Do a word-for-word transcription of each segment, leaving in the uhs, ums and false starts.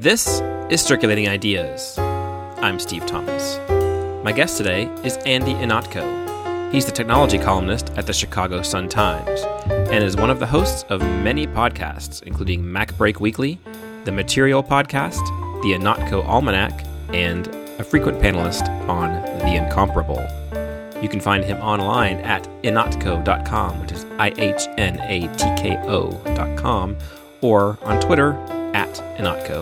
This is Circulating Ideas. I'm Steve Thomas. My guest today is Andy Ihnatko. He's the technology columnist at the Chicago Sun-Times and is one of the hosts of many podcasts, including MacBreak Weekly, the Material Podcast, the Ihnatko Almanac, and a frequent panelist on The Incomparable. You can find him online at ihnatko dot com, which is I H N A T K O dot com, or on Twitter at Ihnatko.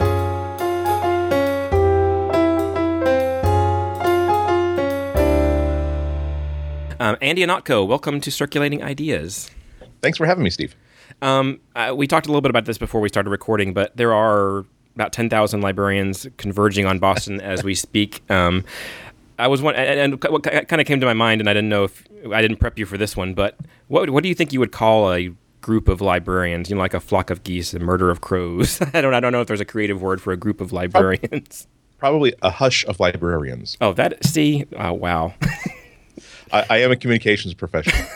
Um, Andy Ihnatko, welcome to Circulating Ideas. Thanks for having me, Steve. Um, uh, we talked a little bit about this before we started recording, but there are about ten thousand librarians converging on Boston as we speak. Um, I was one, and, and what kind of came to my mind, and I didn't know if I didn't prep you for this one, but what what do you think you would call a group of librarians? You know, like a flock of geese, a murder of crows. I don't I don't know if there's a creative word for a group of librarians. Probably a hush of librarians. Oh, that see, oh, wow. I, I am a communications professional.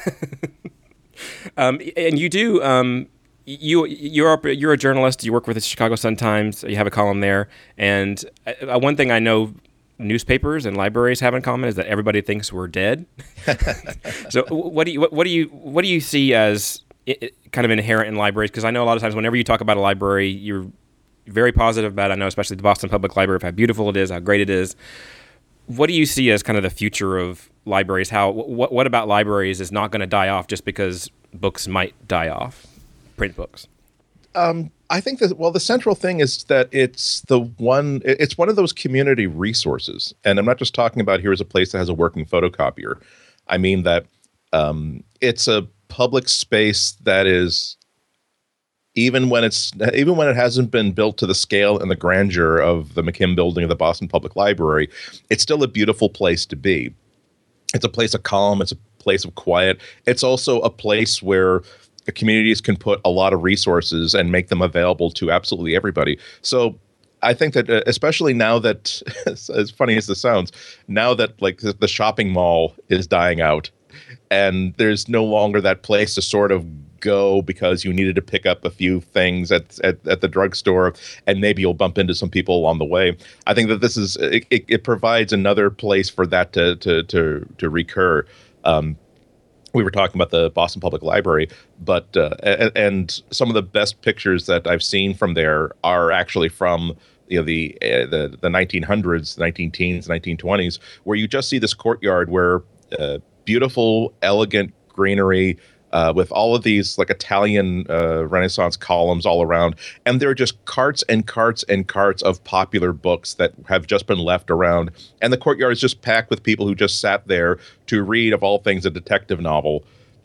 um, and you do. Um, You you're a, you're a journalist. You work with the Chicago Sun-Times. You have a column there. And uh, one thing I know newspapers and libraries have in common is that everybody thinks we're dead. So what do you what, what do you what do you see as it, kind of inherent in libraries? Because I know a lot of times whenever you talk about a library, you're very positive about it. I know especially the Boston Public Library, of how beautiful it is, how great it is. What do you see as kind of the future of libraries? How what what about libraries is not going to die off just because books might die off? Print books. Um, I think that, well, the central thing is that it's the one, it's one of those community resources. And I'm not just talking about here's a place that has a working photocopier. I mean that um, it's a public space that is, even when it's, even when it hasn't been built to the scale and the grandeur of the McKim building of the Boston Public Library, it's still a beautiful place to be. It's a place of calm. It's a place of quiet. It's also a place where communities can put a lot of resources and make them available to absolutely everybody. So I think that uh, especially now that, as funny as this sounds, now that like the, the shopping mall is dying out and there's no longer that place to sort of go because you needed to pick up a few things at at, at the drugstore and maybe you'll bump into some people along the way. I think that this is, it, it, it provides another place for that to, to, to, to recur. Um, We were talking about the Boston Public Library, but uh, and, and some of the best pictures that I've seen from there are actually from you know the uh, the the nineteen hundreds, nineteen teens, nineteen twenties, where you just see this courtyard where uh, beautiful, elegant greenery uh, with all of these like Italian uh, Renaissance columns all around, and there are just carts and carts and carts of popular books that have just been left around, and the courtyard is just packed with people who just sat there to read, of all things, a detective novel.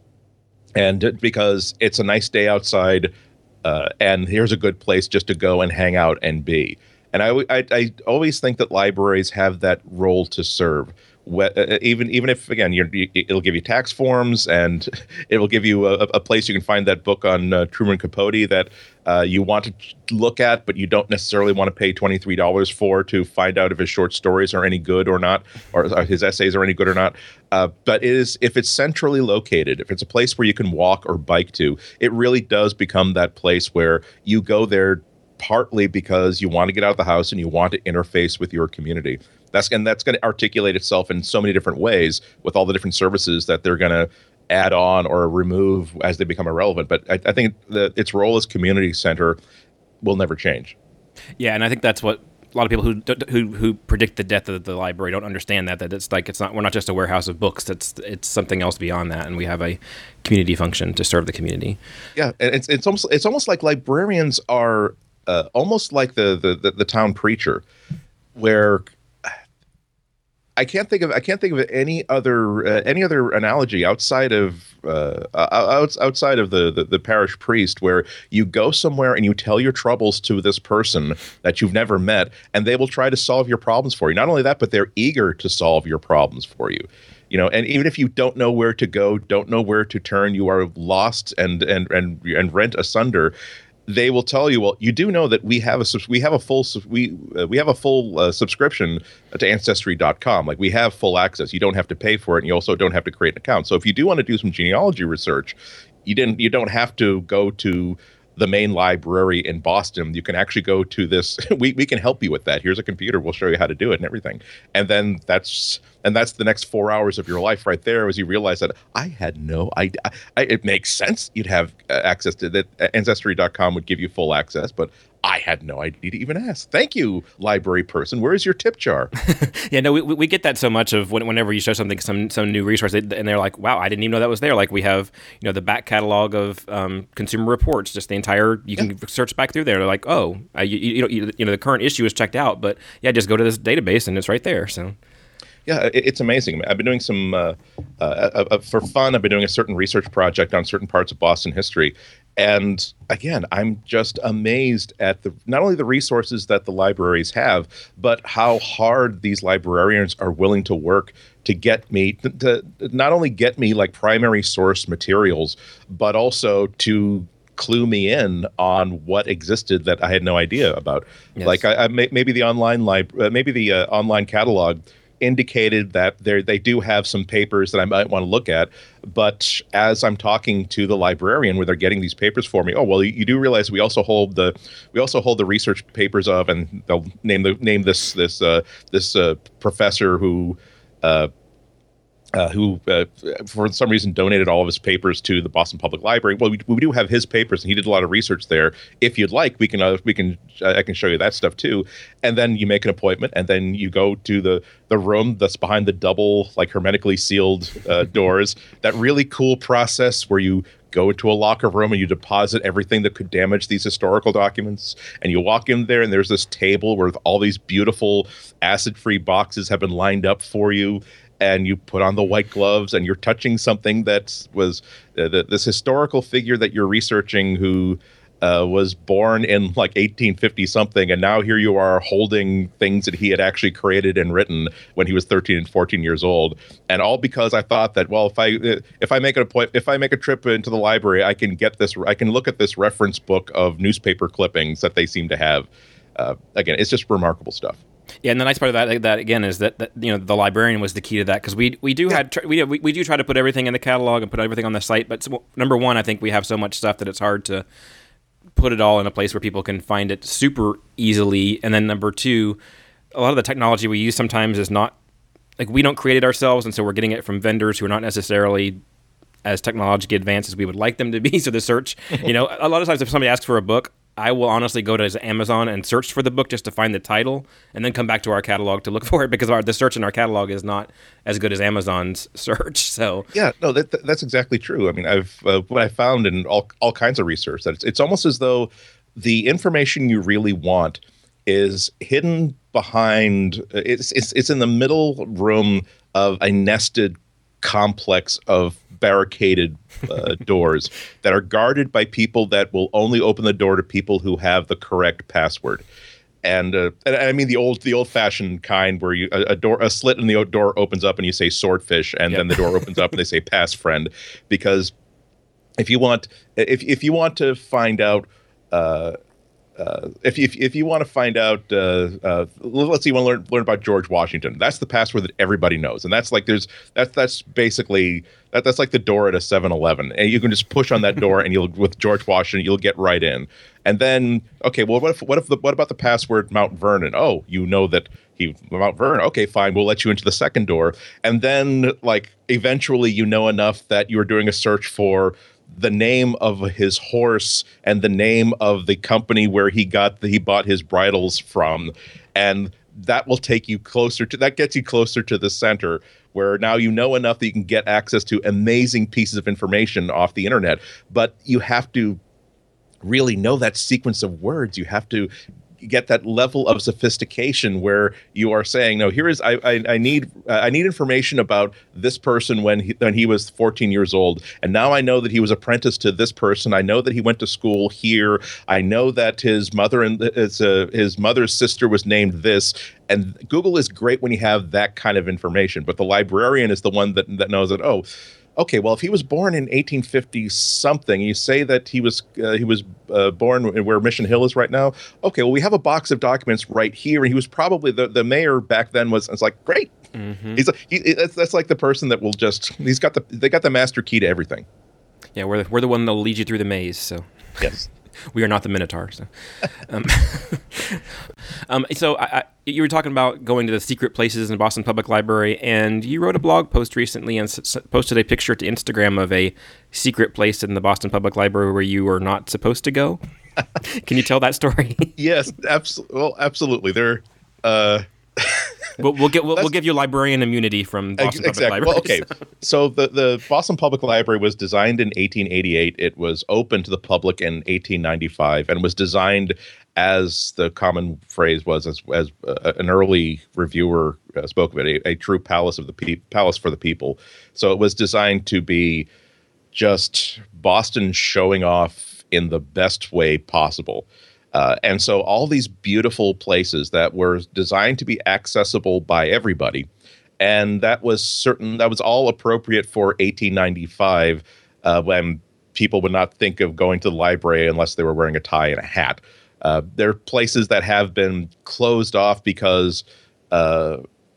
And because it's a nice day outside, uh, and here's a good place just to go and hang out and be. And I, I, I always think that libraries have that role to serve. Even even if, again, you're, it'll give you tax forms and it will give you a, a place you can find that book on uh, Truman Capote that uh, you want to look at, but you don't necessarily want to pay twenty-three dollars for to find out if his short stories are any good or not, or his essays are any good or not. Uh, but it is, if it's centrally located, if it's a place where you can walk or bike to, it really does become that place where you go there partly because you want to get out of the house and you want to interface with your community. That's and that's going to articulate itself in so many different ways with all the different services that they're going to add on or remove as they become irrelevant. But I, I think that its role as community center will never change. Yeah, and I think that's what a lot of people who who who predict the death of the library don't understand, that that it's like it's not we're not just a warehouse of books. It's it's something else beyond that, and we have a community function to serve the community. Yeah, and it's it's almost it's almost like librarians are uh, almost like the, the the the town preacher, where I can't think of I can't think of any other uh, any other analogy outside of uh, out, outside of the, the the parish priest, where you go somewhere and you tell your troubles to this person that you've never met, and they will try to solve your problems for you. Not only that, but they're eager to solve your problems for you. You know, and even if you don't know where to go, don't know where to turn, you are lost and and and and rent asunder, they will tell you, well, you do know that we have a we have a full we uh, we have a full uh, subscription to ancestry dot com. Like, we have full access. You don't have to pay for it, and you also don't have to create an account. So if you do want to do some genealogy research, you didn't you don't have to go to the main library in Boston, you can actually go to this. We, we can help you with that. Here's a computer. We'll show you how to do it and everything. And then that's and that's the next four hours of your life right there, as you realize that I had no idea. I, it makes sense. You'd have uh, access to that. Ancestry dot com would give you full access, but I had no idea to even ask. Thank you, library person. Where's your tip jar? Yeah, no, we we get that so much of when, whenever you show something, some some new resource, and they're like, "Wow, I didn't even know that was there." Like we have, you know, the back catalog of um, Consumer Reports, just the entire. You can yeah. search back through there. They're like, "Oh, I, you, you know, you, you know, the current issue is checked out, but yeah, just go to this database and it's right there." So. Yeah, it's amazing. I've been doing some, uh, uh, uh, uh, for fun, I've been doing a certain research project on certain parts of Boston history. And again, I'm just amazed at the not only the resources that the libraries have, but how hard these librarians are willing to work to get me, to, to not only get me like primary source materials, but also to clue me in on what existed that I had no idea about. Yes. Like I, I may, maybe the online lib, uh, maybe the uh, online catalog indicated that they they do have some papers that I might want to look at, but as I'm talking to the librarian where they're getting these papers for me, oh well, you, you do realize we also hold the we also hold the research papers of, and they'll name the name this this uh, this uh, professor who. Uh, Uh, who, uh, for some reason, donated all of his papers to the Boston Public Library. Well, we, we do have his papers, and he did a lot of research there. If you'd like, we can, uh, we can, uh, I can show you that stuff too. And then you make an appointment, and then you go to the the room that's behind the double, like hermetically sealed uh, doors. That really cool process where you go into a locker room and you deposit everything that could damage these historical documents. And you walk in there, and there's this table where all these beautiful acid-free boxes have been lined up for you. And you put on the white gloves, and you're touching something that was uh, the, this historical figure that you're researching who uh, was born in like eighteen fifty something. And now here you are holding things that he had actually created and written when he was thirteen and fourteen years old. And all because I thought that, well, if I if I make a point, if I make a trip into the library, I can get this. I can look at this reference book of newspaper clippings that they seem to have. Uh, again, it's just remarkable stuff. Yeah, and the nice part of that, that again, is that, that you know the librarian was the key to that, because we we do yeah. had we, we we do try to put everything in the catalog and put everything on the site. But so, number one, I think we have so much stuff that it's hard to put it all in a place where people can find it super easily. And then number two, a lot of the technology we use sometimes is not like we don't create it ourselves, and so we're getting it from vendors who are not necessarily as technologically advanced as we would like them to be. So the search, you know, a lot of times if somebody asks for a book, I will honestly go to Amazon and search for the book just to find the title, and then come back to our catalog to look for it, because our, the search in our catalog is not as good as Amazon's search. So yeah, no, that, that's exactly true. I mean, I've uh, what I found in all all kinds of research that it's, it's almost as though the information you really want is hidden behind. It's it's it's in the middle room of a nested complex of barricaded uh, doors that are guarded by people that will only open the door to people who have the correct password. And, uh, and I mean the old the old fashioned kind where you a, a door a slit in the door opens up and you say swordfish, and yep. then the door opens up and they say pass friend. Because if you want if if you want to find out uh, Uh, if, if if you want to find out, uh, uh, let's say you want to learn learn about George Washington. That's the password that everybody knows, and that's like there's that's that's basically that that's like the door at a seven eleven, and you can just push on that door, and you'll with George Washington you'll get right in. And then okay, well what if what if the, what about the password Mount Vernon? Oh, you know that he Mount Vernon. Okay, fine, we'll let you into the second door, and then like eventually you know enough that you're doing a search for the name of his horse and the name of the company where he got the, he bought his bridles from, and that will take you closer to that gets you closer to the center, where now you know enough that you can get access to amazing pieces of information off the internet. But you have to really know that sequence of words. You have to get that level of sophistication where you are saying, no, here is I I, I need uh, I need information about this person when he when he was fourteen years old, and now I know that he was apprenticed to this person. I know that he went to school here. I know that his mother and his uh, his mother's sister was named this. And Google is great when you have that kind of information, but the librarian is the one that that knows that, oh, okay, well, if he was born in eighteen fifty something, you say that he was uh, he was uh, born where Mission Hill is right now. Okay, well, we have a box of documents right here, and he was probably the, the mayor back then. Was it's like great. Mm-hmm. He's he, that's, that's like the person that will just he's got the they got the master key to everything. Yeah, we're the, we're the one that'll lead you through the maze. So yes. We are not the Minotaur. So, um, um, so I, I, you were talking about going to the secret places in Boston Public Library, and you wrote a blog post recently and s- posted a picture to Instagram of a secret place in the Boston Public Library where you were not supposed to go. Can you tell that story? Yes, absolutely. Well, absolutely. There. Uh, we'll, we'll get we'll, we'll give you librarian immunity from Boston exactly. Public Library. Well, okay. So the the Boston Public Library was designed in eighteen eighty-eight. It was open to the public in eighteen ninety-five, and was designed, as the common phrase was, as as uh, an early reviewer uh, spoke of it, a, a true palace of the pe- palace for the people. So it was designed to be just Boston showing off in the best way possible. Uh, and so all these beautiful places that were designed to be accessible by everybody, and that was certain that was all appropriate for eighteen ninety-five, uh, when people would not think of going to the library unless they were wearing a tie and a hat. Uh, there are places that have been closed off because uh,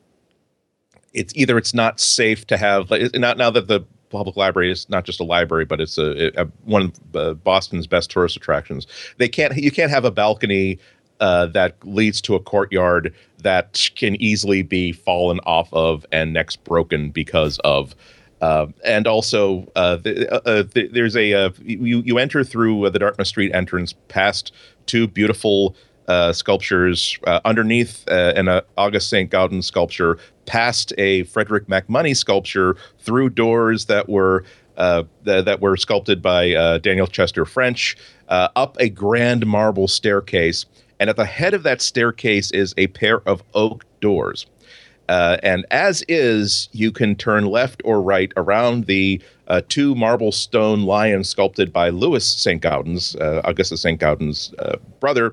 it's either it's not safe to have, now, now that the public library is not just a library, but it's a, a one of uh, Boston's best tourist attractions. They can't you can't have a balcony uh, that leads to a courtyard that can easily be fallen off of and next broken because of. Uh, and also, uh, the, uh, the, there's a uh, you you enter through the Dartmouth Street entrance past two beautiful uh, sculptures uh, underneath uh, an uh, August Saint Gaudens sculpture, past a Frederick MacMonnies sculpture, through doors that were uh, th- that were sculpted by uh, Daniel Chester French, uh, up a grand marble staircase, and at the head of that staircase is a pair of oak doors. Uh, and as is, you can turn left or right around the uh, two marble stone lions sculpted by Louis Saint Gaudens, uh, Augustus Saint Gaudens' uh, brother,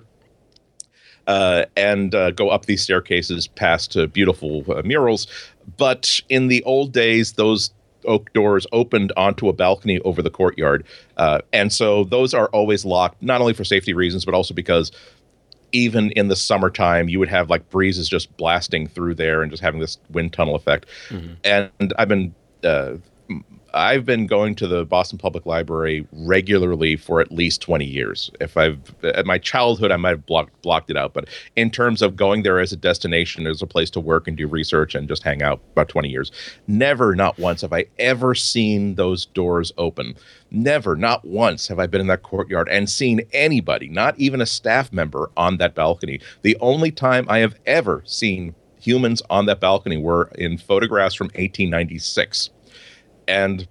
uh, and uh, go up these staircases past uh, beautiful uh, murals. But in the old days, those oak doors opened onto a balcony over the courtyard. Uh, and so those are always locked, not only for safety reasons, but also because even in the summertime, you would have like breezes just blasting through there and just having this wind tunnel effect. Mm-hmm. And I've been uh, I've been going to the Boston Public Library regularly for at least twenty years. If I've at my childhood, I might have blocked blocked it out, but in terms of going there as a destination, as a place to work and do research and just hang out, about twenty years. Never, not once have I ever seen those doors open. Never, not once have I been in that courtyard and seen anybody, not even a staff member, on that balcony. The only time I have ever seen humans on that balcony were in photographs from eighteen ninety-six. And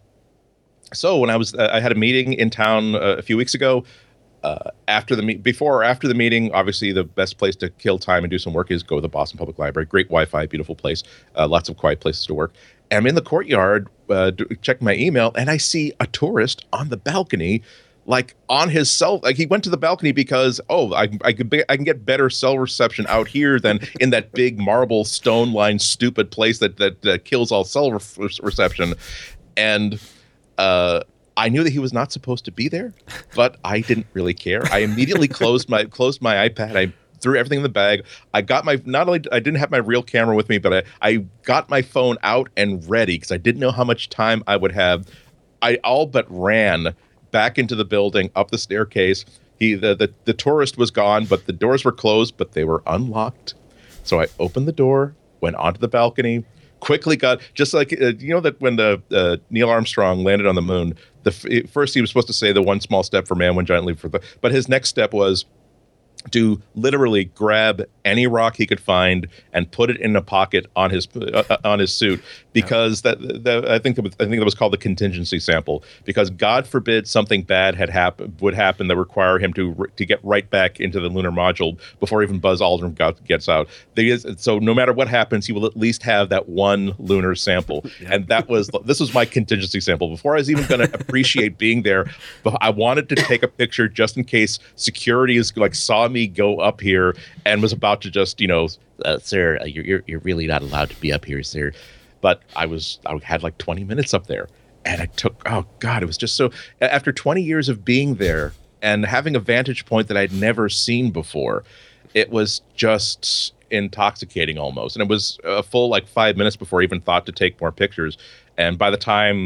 so when I was, uh, I had a meeting in town uh, a few weeks ago. Uh, after the me- before or after the meeting, obviously the best place to kill time and do some work is go to the Boston Public Library. Great Wi-Fi, beautiful place, uh, lots of quiet places to work. And I'm in the courtyard, uh, checking my email, and I see a tourist on the balcony, like on his cell. Like he went to the balcony because, oh, I I could be, I can get better cell reception out here than in that big marble stone lined stupid place that that, that kills all cell re- reception. And uh, I knew that he was not supposed to be there, but I didn't really care. I immediately closed my closed my iPad. I threw everything in the bag. I got my, not only I didn't have my real camera with me, but I, I got my phone out and ready because I didn't know how much time I would have. I all but ran back into the building, up the staircase. He the the, the tourist was gone, but the doors were closed, but they were unlocked. So I opened the door, went onto the balcony. Quickly got, just like, uh, you know, that when the uh, Neil Armstrong landed on the moon, the f- first he was supposed to say the one small step for man, one giant leap for the, but his next step was to literally grab any rock he could find and put it in a pocket on his uh, on his suit, because yeah. that, that I think that was, I think that was called the contingency sample, because God forbid something bad had happened would happen that require him to to get right back into the lunar module before even Buzz Aldrin got, gets out. Is, so no matter what happens, he will at least have that one lunar sample, yeah. and that was this was my contingency sample. Before I was even going to appreciate being there, but I wanted to take a picture just in case security is like saw me go up here and was about to just, you know, uh, sir, uh, you're, you're you're really not allowed to be up here, sir. But I was, I had like twenty minutes up there, and I took, oh God, it was just so, after twenty years of being there and having a vantage point that I'd never seen before, it was just intoxicating almost. And it was a full like five minutes before I even thought to take more pictures. And by the time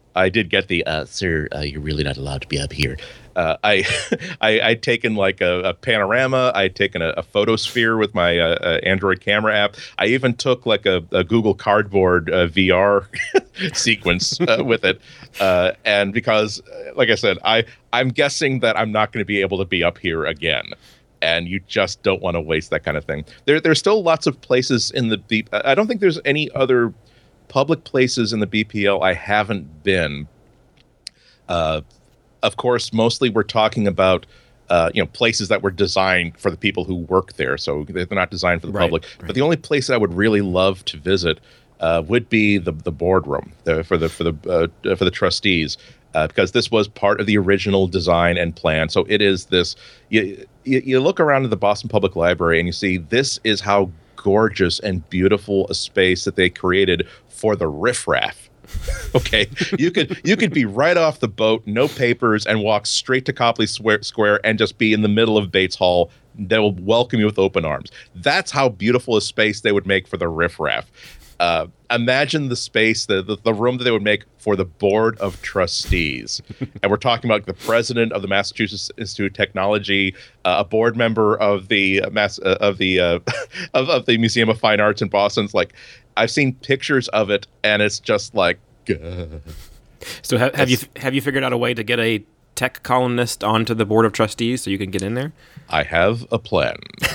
I did get the uh, sir. Uh, you're really not allowed to be up here. Uh, I, I I'd taken like a, a panorama. I'd taken a, a photosphere with my uh, uh, Android camera app. I even took like a, a Google Cardboard uh, V R sequence uh, with it. Uh, and because, like I said, I I'm guessing that I'm not going to be able to be up here again. And you just don't want to waste that kind of thing. There there's still lots of places in the B. I don't think there's any other public places in the B P L I haven't been. Uh, of course, mostly we're talking about uh, you know places that were designed for the people who work there, so they're not designed for the right, public. Right. But the only place I would really love to visit uh, would be the the boardroom the, for the for the uh, for the trustees, uh, because this was part of the original design and plan. So it is this. You, you, you look around at the Boston Public Library and you see this is how gorgeous and beautiful a space that they created for the riffraff. Okay, you could you could be right off the boat, no papers, and walk straight to Copley Square and just be in the middle of Bates Hall. They will welcome you with open arms. That's how beautiful a space they would make for the riffraff. Uh, imagine the space, the, the the room that they would make for the Board of Trustees. And we're talking about the president of the Massachusetts Institute of Technology, uh, a board member of the uh, Mass uh, of the uh, of, of the Museum of Fine Arts in Boston. It's like, I've seen pictures of it, and it's just like. Uh, so have, have you have you figured out a way to get a tech columnist onto the Board of Trustees so you can get in there? I have a plan.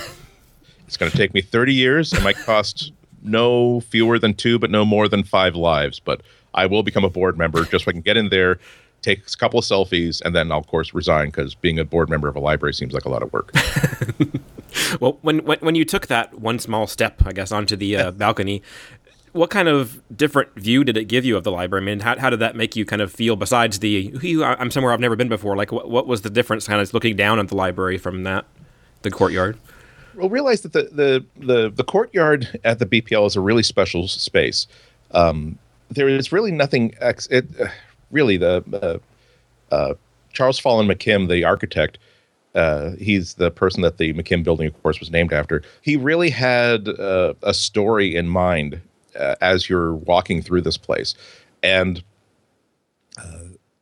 It's going to take me thirty years. It might cost no fewer than two, but no more than five lives. But I will become a board member just so I can get in there, take a couple of selfies, and then I'll, of course, resign because being a board member of a library seems like a lot of work. Well, when, when when you took that one small step, I guess, onto the uh, balcony, what kind of different view did it give you of the library? I mean, how, how did that make you kind of feel besides the, I'm somewhere I've never been before? Like, what, what was the difference kind of looking down at the library from that, the courtyard? Well, realize that the, the, the, the courtyard at the B P L is a really special space. Um, there is really nothing, ex- it, uh, really, the uh, uh, Charles Follen McKim, the architect, uh, he's the person that the McKim building, of course, was named after. He really had uh, a story in mind uh, as you're walking through this place. And uh,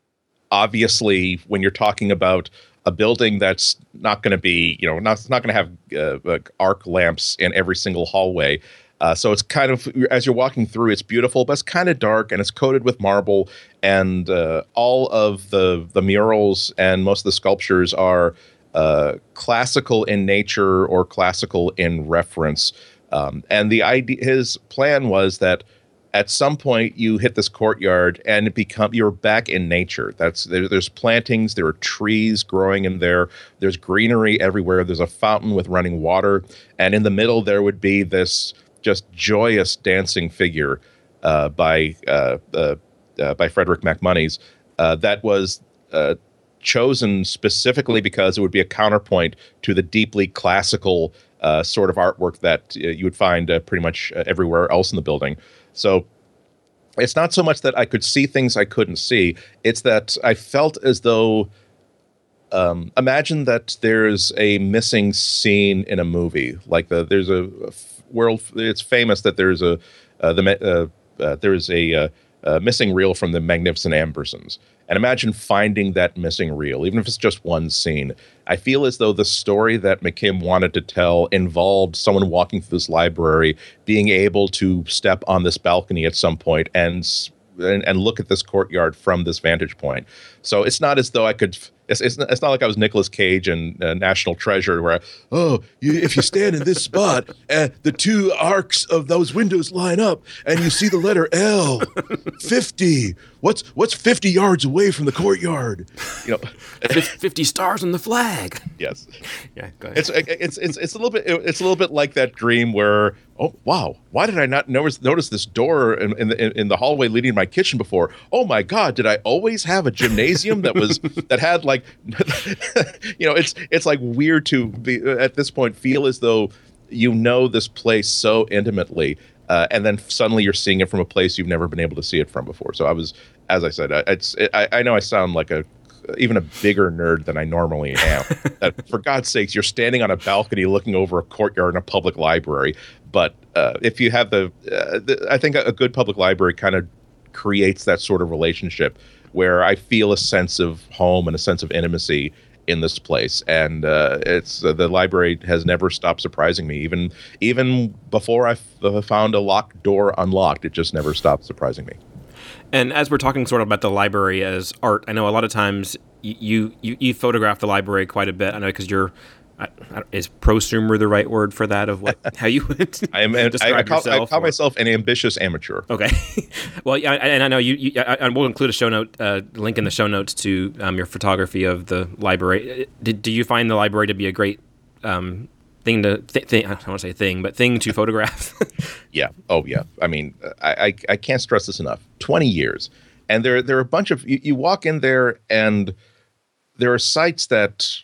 obviously, when you're talking about a building that's not going to be, you know, not, it's not going to have uh, like arc lamps in every single hallway. Uh, so it's kind of, as you're walking through, it's beautiful, but it's kind of dark and it's coated with marble. And uh, all of the the murals and most of the sculptures are uh, classical in nature or classical in reference. Um, and the idea, his plan was that at some point you hit this courtyard and it become you're back in nature. That's there, there's plantings, there are trees growing in there. There's greenery everywhere. There's a fountain with running water, and in the middle there would be this just joyous dancing figure uh, by uh, uh, uh, by Frederick MacMonnies uh, that was uh, chosen specifically because it would be a counterpoint to the deeply classical uh, sort of artwork that uh, you would find uh, pretty much uh, everywhere else in the building. So it's not so much that I could see things I couldn't see. It's that I felt as though, um, imagine that there's a missing scene in a movie. Like the there's a, a world. It's famous that there's a uh, the uh, uh, there's a, uh, a missing reel from the Magnificent Ambersons. And imagine finding that missing reel, even if it's just one scene. I feel as though the story that McKim wanted to tell involved someone walking through this library, being able to step on this balcony at some point and and, and look at this courtyard from this vantage point. So it's not as though I could. It's it's, it's not like I was Nicolas Cage in uh, National Treasure, where I, oh, you, if you stand in this spot and the two arcs of those windows line up, and you see the letter L, fifty. What's what's fifty yards away from the courtyard? You know, fifty stars on the flag. Yes. Yeah. Go ahead. It's it's it's it's a little bit it's a little bit like that dream where, oh wow, why did I not notice notice this door in in the, in the hallway leading to my kitchen before? Oh my God, did I always have a gymnasium that was that had like, you know, it's it's like weird to be at this point feel as though you know this place so intimately. Uh, and then suddenly you're seeing it from a place you've never been able to see it from before. So I was, as I said, I, it's it, I, I know I sound like a even a bigger nerd than I normally am. That for God's sakes, you're standing on a balcony looking over a courtyard in a public library. But uh, if you have the, uh, the, I think a, a good public library kind of creates that sort of relationship where I feel a sense of home and a sense of intimacy in this place. And uh, it's uh, the library has never stopped surprising me. Even even before I f- uh, found a locked door unlocked, it just never stopped surprising me. And as we're talking sort of about the library as art, I know a lot of times you you, you photograph the library quite a bit. I know because you're, I, I, is prosumer the right word for that of what how you would I am. An, describe I, I call, yourself? I call or? myself an ambitious amateur. Okay. Well, yeah, and I know you. you I, I will include a show note uh, link in the show notes to um, your photography of the library. Did, do you find the library to be a great um, thing to th- th- I don't want to say thing, but thing to photograph? Yeah. Oh, yeah. I mean, I, I I can't stress this enough. Twenty years, and there there are a bunch of you, you walk in there, and there are sites that,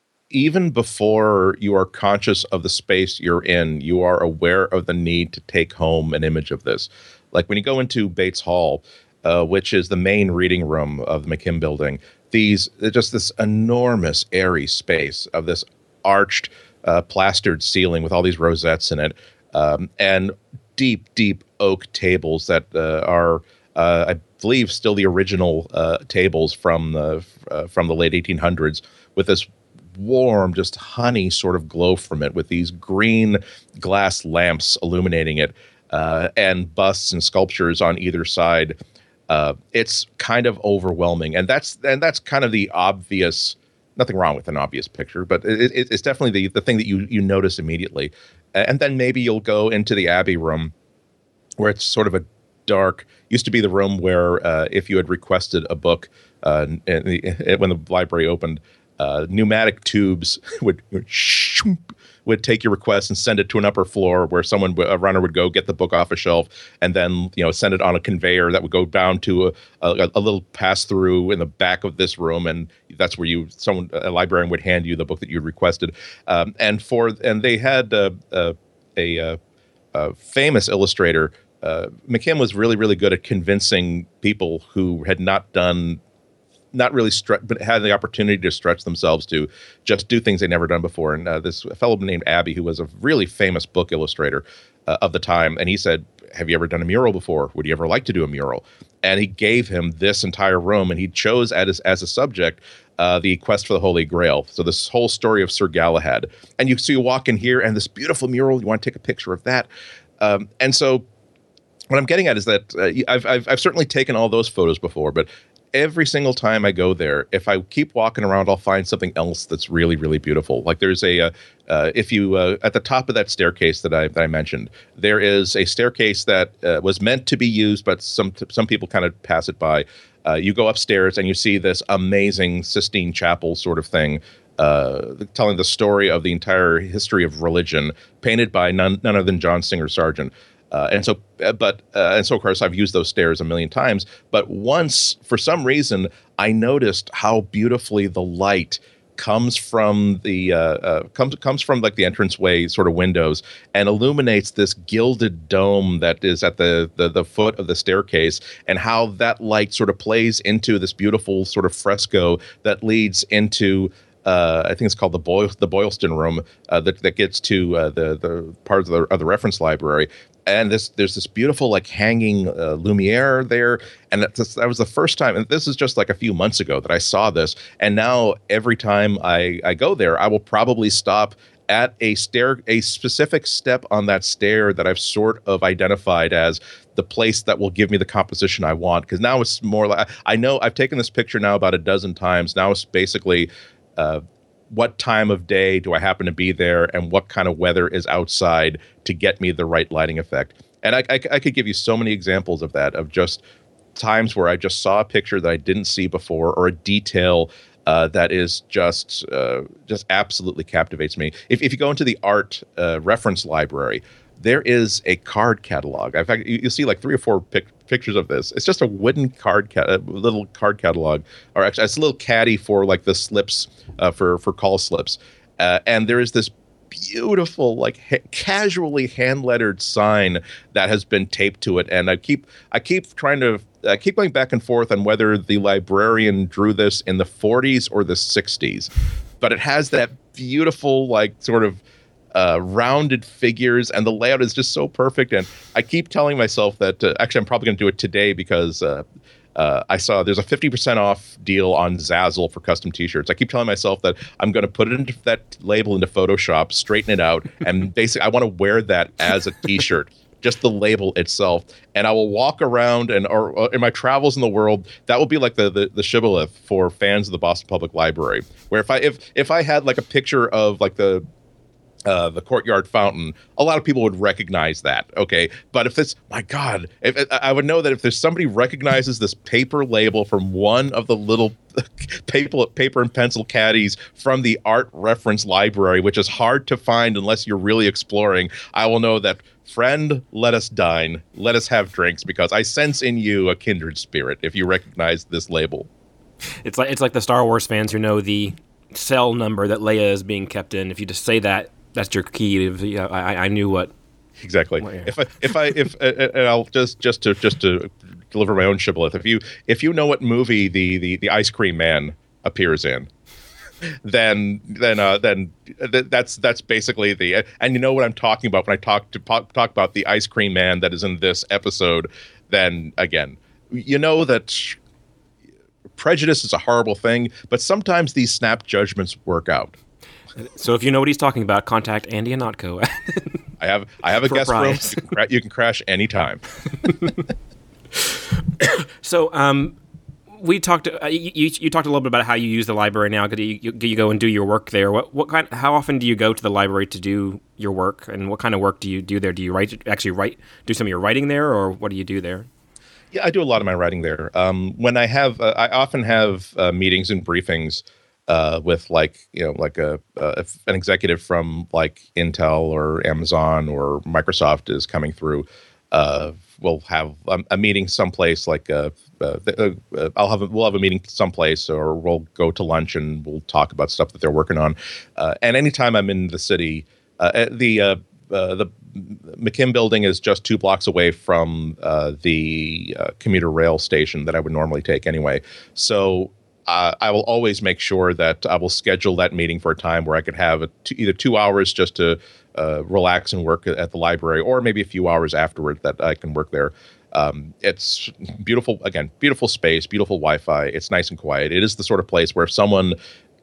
even before you are conscious of the space you're in, you are aware of the need to take home an image of this. Like when you go into Bates Hall, uh, which is the main reading room of the McKim building, these just this enormous airy space of this arched, uh, plastered ceiling with all these rosettes in it, um, and deep, deep oak tables that uh, are, uh, I believe, still the original uh, tables from the uh, from the late eighteen hundreds, with this warm, just honey sort of glow from it, with these green glass lamps illuminating it, uh, and busts and sculptures on either side. Uh, it's kind of overwhelming, and that's and that's kind of the obvious. Nothing wrong with an obvious picture, but it, it, it's definitely the the thing that you you notice immediately. And then maybe you'll go into the Abbey room, where it's sort of a dark. Used to be the room where uh, if you had requested a book uh, and the, when the library opened. Uh, pneumatic tubes would would, shoop, would take your request and send it to an upper floor where someone, a runner, would go get the book off a shelf and then, you know, send it on a conveyor that would go down to a, a, a little pass through in the back of this room, and that's where you someone a librarian would hand you the book that you requested. Um, and for and they had uh, uh, a, a, a famous illustrator. Uh, McKim was really really good at convincing people who had not done. Not really stretch, but had the opportunity to stretch themselves to just do things they'd never done before. And uh, this fellow named Abbey, who was a really famous book illustrator uh, of the time, and he said, "Have you ever done a mural before? Would you ever like to do a mural?" And he gave him this entire room, and he chose as as a subject uh, the Quest for the Holy Grail. So this whole story of Sir Galahad, and you so you walk in here, and this beautiful mural. You want to take a picture of that, um, and so. What I'm getting at is that uh, I've, I've I've certainly taken all those photos before, but every single time I go there, if I keep walking around, I'll find something else that's really, really beautiful. Like there's a, uh, uh, if you, uh, at the top of that staircase that I, that I mentioned, there is a staircase that uh, was meant to be used, but some some people kind of pass it by. Uh, you go upstairs and you see this amazing Sistine Chapel sort of thing, uh, telling the story of the entire history of religion, painted by none, none other than John Singer Sargent. Uh, and so, uh, but, uh, and so, of course, I've used those stairs a million times. But once, for some reason, I noticed how beautifully the light comes from the uh, uh, comes comes from like the entranceway sort of windows and illuminates this gilded dome that is at the, the the foot of the staircase, and how that light sort of plays into this beautiful sort of fresco that leads into. Uh, I think it's called the Boyle, the Boylston Room uh, that that gets to uh, the the part of the of the reference library, and this there's this beautiful like hanging uh, Lumiere there, and that, that was the first time, and this is just like a few months ago that I saw this, and now every time I I go there, I will probably stop at a stair, a specific step on that stair that I've sort of identified as the place that will give me the composition I want, because now it's more like I know I've taken this picture now about a dozen times. Now it's basically. Uh, what time of day do I happen to be there, and what kind of weather is outside to get me the right lighting effect? And I, I, I could give you so many examples of that, of just times where I just saw a picture that I didn't see before, or a detail uh, that is just uh, just absolutely captivates me. If, if you go into the art uh, reference library, there is a card catalog. In fact, you, you'll see like three or four pic- pictures of this. It's just a wooden card, ca- a little card catalog, or actually, it's a little caddy for like the slips uh, for for call slips. Uh, and there is this beautiful, like ha- casually hand lettered sign that has been taped to it. And I keep I keep trying to I keep going back and forth on whether the librarian drew this in the forties or the sixties, but it has that beautiful like sort of. uh, rounded figures, and the layout is just so perfect. And I keep telling myself that uh, actually I'm probably going to do it today because uh, uh, I saw there's a fifty percent off deal on Zazzle for custom T-shirts. I keep telling myself that I'm going to put it into that label into Photoshop, straighten it out, and basically I want to wear that as a T-shirt. Just the label itself, and I will walk around and or, or in my travels in the world, that will be like the, the the shibboleth for fans of the Boston Public Library. Where if I if if I had like a picture of like the uh, the courtyard fountain, a lot of people would recognize that. Okay, but if it's my God, if, if I would know that if there's somebody recognizes this paper label from one of the little paper paper and pencil caddies from the art reference library, which is hard to find unless you're really exploring, I will know that. Friend, let us dine. Let us have drinks, because I sense in you a kindred spirit if you recognize this label. It's like it's like the Star Wars fans who know the cell number that Leia is being kept in. If you just say that, that's your key. To, you know, I, I knew what. Exactly. What, yeah. If I if I if uh, and I'll just just to just to deliver my own shibboleth. If you if you know what movie the the the Ice Cream Man appears in. Then, then, uh, then th- that's that's basically the, and you know what I'm talking about when I talk to talk about the Ice Cream Man that is in this episode. Then again, you know that prejudice is a horrible thing, but sometimes these snap judgments work out. So if you know what he's talking about, contact Andy Anatko. I have I have a guest room. You can, cra- you can crash anytime. So, um. We talked. Uh, you, you talked a little bit about how you use the library now. You, you, you go and do your work there. What what kind? How often do you go to the library to do your work? And what kind of work do you do there? Do you write? Actually, write? Do some of your writing there, or what do you do there? Yeah, I do a lot of my writing there. Um, when I have, uh, I often have uh, meetings and briefings uh, with like you know like a uh, an executive from like Intel or Amazon or Microsoft is coming through. Uh, we'll have a, a meeting someplace like uh, uh, uh, I'll have a, we'll have a meeting someplace, or we'll go to lunch and we'll talk about stuff that they're working on. Uh, and anytime I'm in the city, uh, the uh, uh, the McKim building is just two blocks away from uh, the uh, commuter rail station that I would normally take anyway. So uh, I will always make sure that I will schedule that meeting for a time where I could have a two, either two hours just to uh, relax and work at the library, or maybe a few hours afterward that I can work there. Um, it's beautiful, again, beautiful space, beautiful Wi-Fi. It's nice and quiet. It is the sort of place where if someone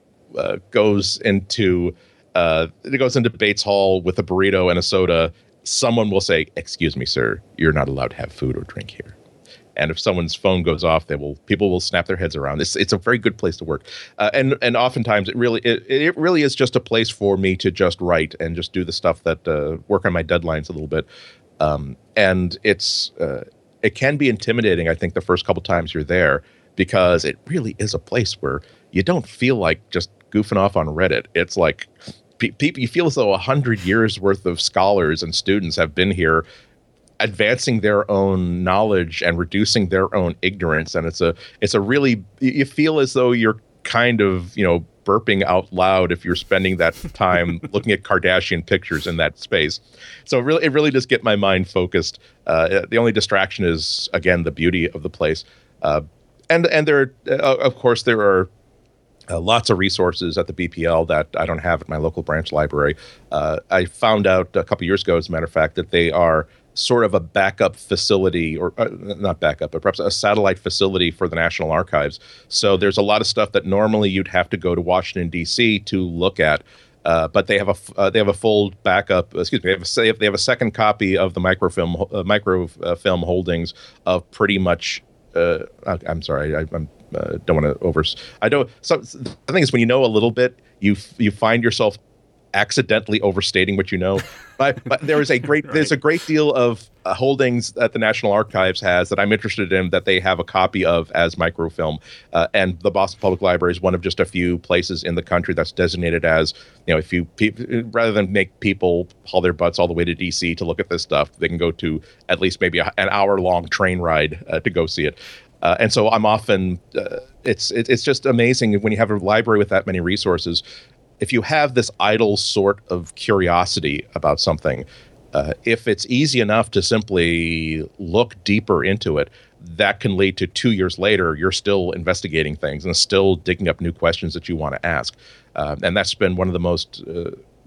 uh, goes into uh, it goes into Bates Hall with a burrito and a soda, someone will say, "Excuse me, sir, you're not allowed to have food or drink here." And if someone's phone goes off, they will people will snap their heads around. It's it's a very good place to work, uh, and and oftentimes it really it, it really is just a place for me to just write and just do the stuff that uh, work on my deadlines a little bit. Um, and it's uh, it can be intimidating, I think, the first couple times you're there, because it really is a place where you don't feel like just goofing off on Reddit. It's like pe- people you feel as though a hundred years worth of scholars and students have been here, advancing their own knowledge and reducing their own ignorance. And it's a it's a really you feel as though you're kind of you know burping out loud if you're spending that time looking at Kardashian pictures in that space. So it really, it really does get my mind focused. Uh, the only distraction is, again, the beauty of the place. Uh, and and there, uh, of course, there are uh, lots of resources at the B P L that I don't have at my local branch library. Uh, I found out a couple years ago, as a matter of fact, that they are sort of a backup facility, or uh, not backup, but perhaps a satellite facility for the National Archives. So there's a lot of stuff that normally you'd have to go to Washington, D C to look at. Uh, but they have a uh, they have a full backup. Excuse me. They have a, they have a second copy of the microfilm uh, microfilm holdings of pretty much. Uh, I'm sorry. I I'm, uh, don't want to over. I don't. So the thing is, when you know a little bit, you you find yourself accidentally overstating what you know. But, but there is a great right. there's a great deal of uh, holdings that the National Archives has that I'm interested in, that they have a copy of as microfilm. Uh, and the Boston Public Library is one of just a few places in the country that's designated as, you know, if you pe- rather than make people haul their butts all the way to D C to look at this stuff, they can go to at least maybe a, an hour long train ride uh, to go see it. Uh, and so I'm often uh, it's it, it's just amazing when you have a library with that many resources. If you have this idle sort of curiosity about something, uh, if it's easy enough to simply look deeper into it, that can lead to two years later, you're still investigating things and still digging up new questions that you want to ask. Uh, and that's been one of the most uh,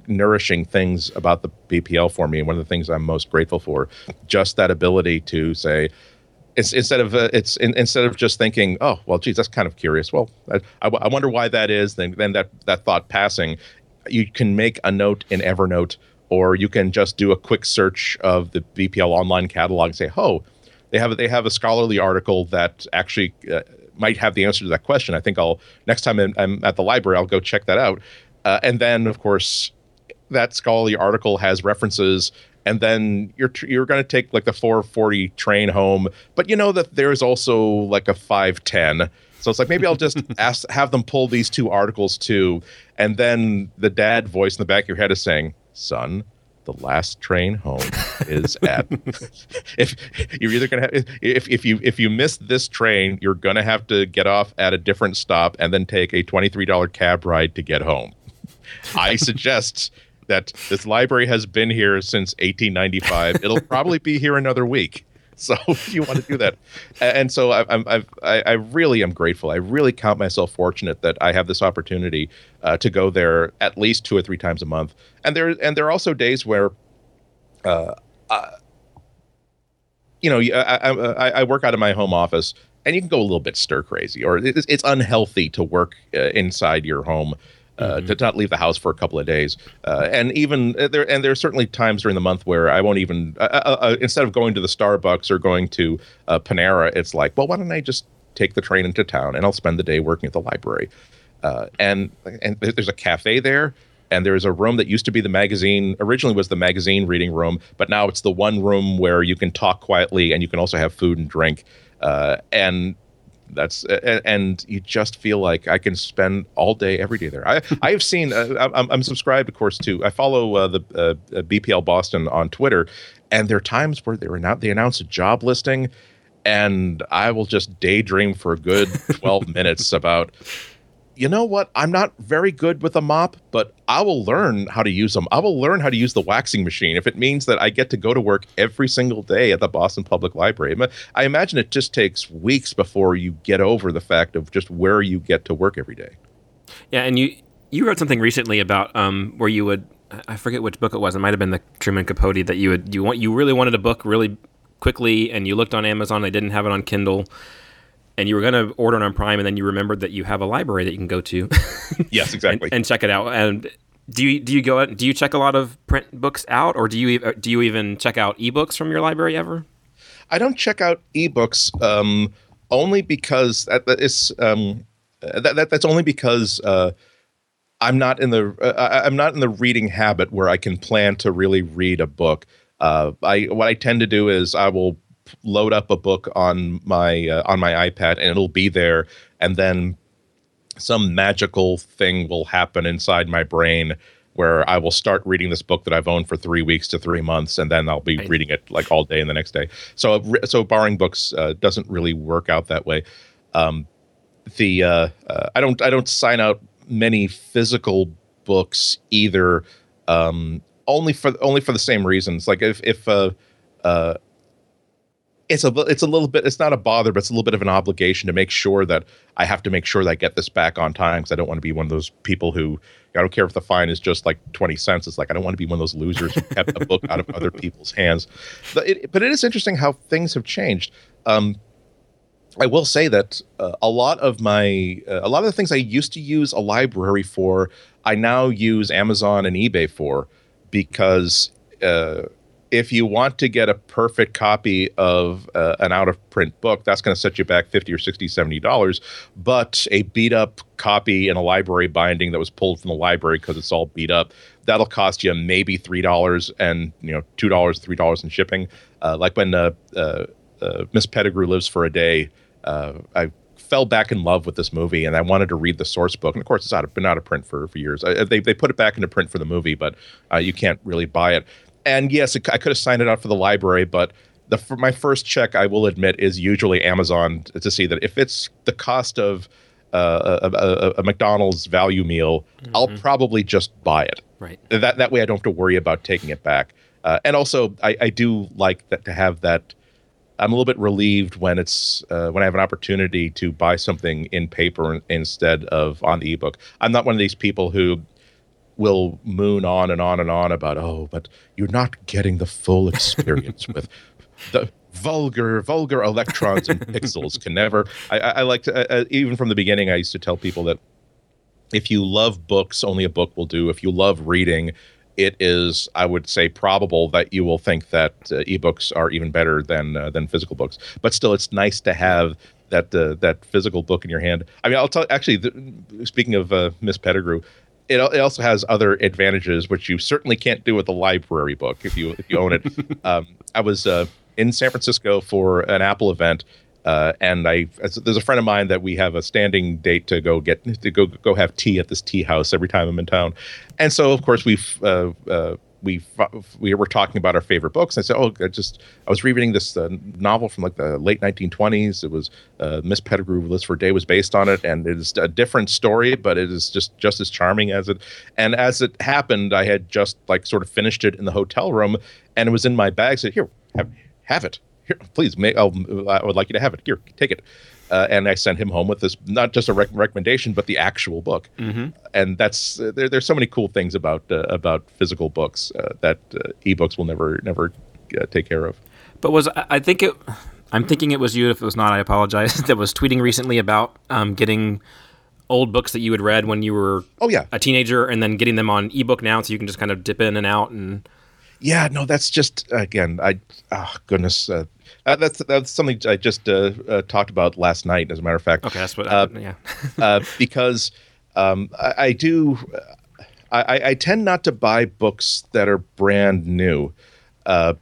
nourishing things about the B P L for me, and one of the things I'm most grateful for, just that ability to say, it's, instead of uh, it's in, instead of just thinking, oh well, geez, that's kind of curious. Well, I, I, I wonder why that is. Then then that that thought passing, you can make a note in Evernote, or you can just do a quick search of the B P L online catalog and say, oh, they have they have a scholarly article that actually uh, might have the answer to that question. I think I'll next time I'm, I'm at the library, I'll go check that out. Uh, and then, of course, that scholarly article has references, and then you're you're going to take like the four forty train home, but you know that there's also like a five ten. So it's like, maybe I'll just ask, have them pull these two articles too, and then the dad voice in the back of your head is saying, "Son, the last train home is at." if you're either gonna have, if if you if you miss this train, you're gonna have to get off at a different stop and then take a twenty-three dollars cab ride to get home. I suggest that this library has been here since eighteen ninety-five. It'll probably be here another week. So if you want to do that. And so I, I'm, I've, I, I really am grateful. I really count myself fortunate that I have this opportunity uh, to go there at least two or three times a month. And there, and there are also days where, uh, uh, you know, I, I, I work out of my home office, and you can go a little bit stir crazy, or it's, it's unhealthy to work uh, inside your home. Uh, mm-hmm. To not leave the house for a couple of days, uh, and even uh, there, and there are certainly times during the month where I won't even, uh, uh, uh, instead of going to the Starbucks or going to uh, Panera, it's like, well, why don't I just take the train into town and I'll spend the day working at the library, uh, and and there's a cafe there, and there's a room that used to be the magazine, originally was the magazine reading room, but now it's the one room where you can talk quietly and you can also have food and drink, uh, and. That's uh, and you just feel like I can spend all day, every day there. I I have seen. Uh, I'm, I'm subscribed, of course, to. I follow uh, the uh, B P L Boston on Twitter, and there are times where they were not. They announce a job listing, and I will just daydream for a good twelve minutes about. You know what? I'm not very good with a mop, but I will learn how to use them. I will learn how to use the waxing machine if it means that I get to go to work every single day at the Boston Public Library. I imagine it just takes weeks before you get over the fact of just where you get to work every day. Yeah, and you you wrote something recently about um, where you would, I forget which book it was. It might have been the Truman Capote that you would you want you really wanted a book really quickly, and you looked on Amazon. They didn't have it on Kindle. And you were going to order it on Prime, and then you remembered that you have a library that you can go to. Yes, exactly, and, and check it out. And do you do you go out, do you check a lot of print books out, or do you do you even check out ebooks from your library ever? I don't check out ebooks um, only because that, that is um, that, that that's only because uh, I'm not in the uh, I'm not in the reading habit where I can plan to really read a book. Uh, I what I tend to do is I will load up a book on my uh, on my iPad, and it'll be there, and then some magical thing will happen inside my brain where I will start reading this book that I've owned for three weeks to three months, and then I'll be right. reading it like all day and the next day. So so borrowing books uh, doesn't really work out that way. Um, the uh, uh, I don't I don't sign out many physical books either. Um, only for only for the same reasons. Like if if uh, uh, It's a it's a little bit it's not a bother, but it's a little bit of an obligation to make sure that I have to make sure that I get this back on time, because I don't want to be one of those people who, I don't care if the fine is just like twenty cents. It's like, I don't want to be one of those losers who kept a book out of other people's hands. But it, but it is interesting how things have changed. Um, I will say that uh, a lot of my uh, a lot of the things I used to use a library for, I now use Amazon and eBay for, because uh, if you want to get a perfect copy of uh, an out-of-print book, that's going to set you back fifty or sixty, seventy dollars. But a beat-up copy in a library binding that was pulled from the library because it's all beat up, that'll cost you maybe three dollars, and you know two dollars, three dollars in shipping. Uh, like when uh, uh, uh, Miss Pettigrew Lives for a Day, uh, I fell back in love with this movie, and I wanted to read the source book. And of course, it's out of, been out of print for, for years. I, they they put it back into print for the movie, but uh, you can't really buy it. And yes, it, I could have signed it out for the library, but the for my first check, I will admit, is usually Amazon to see that if it's the cost of uh, a, a, a McDonald's value meal, mm-hmm. I'll probably just buy it. Right. That that way, I don't have to worry about taking it back. Uh, and also, I, I do like that to have that. I'm a little bit relieved when it's uh, when I have an opportunity to buy something in paper instead of on the ebook. I'm not one of these people who will moon on and on and on about, oh, but you're not getting the full experience with the vulgar, vulgar electrons and pixels can never. I, I, I like to, uh, even from the beginning, I used to tell people that if you love books, only a book will do. If you love reading, it is, I would say, probable that you will think that uh, ebooks are even better than uh, than physical books. But still, it's nice to have that uh, that physical book in your hand. I mean, I'll tell. Actually, the, speaking of uh, Miss Pettigrew, it, it also has other advantages which you certainly can't do with a library book if you if you own it. um, I was uh, in San Francisco for an Apple event. Uh, and I, as, there's a friend of mine that we have a standing date to go get to go go have tea at this tea house every time I'm in town, and so of course we've uh, uh, we we were talking about our favorite books. And I said, oh, I just I was rereading this uh, novel from like the late nineteen twenties. It was uh, Miss Pettigrew, Liz for Day was based on it, and it is a different story, but it is just just as charming as it. And as it happened, I had just like sort of finished it in the hotel room, and it was in my bag. I said, here, have have it. Here, please, may, I'll, I would like you to have it. Here, take it. Uh, and I sent him home with this, not just a rec- recommendation, but the actual book. Mm-hmm. And that's uh, there. There's so many cool things about uh, about physical books uh, that uh, ebooks will never never uh, take care of. But was I think it? I'm thinking it was you. If it was not, I apologize. That was tweeting recently about um, getting old books that you had read when you were oh yeah a teenager, and then getting them on ebook now, so you can just kind of dip in and out and. Yeah, no, that's just again, I oh goodness, uh, uh, that's that's something I just uh, uh, talked about last night. As a matter of fact, okay, that's what. Uh, I, yeah, uh, because um, I, I do, I, I tend not to buy books that are brand new. Uh,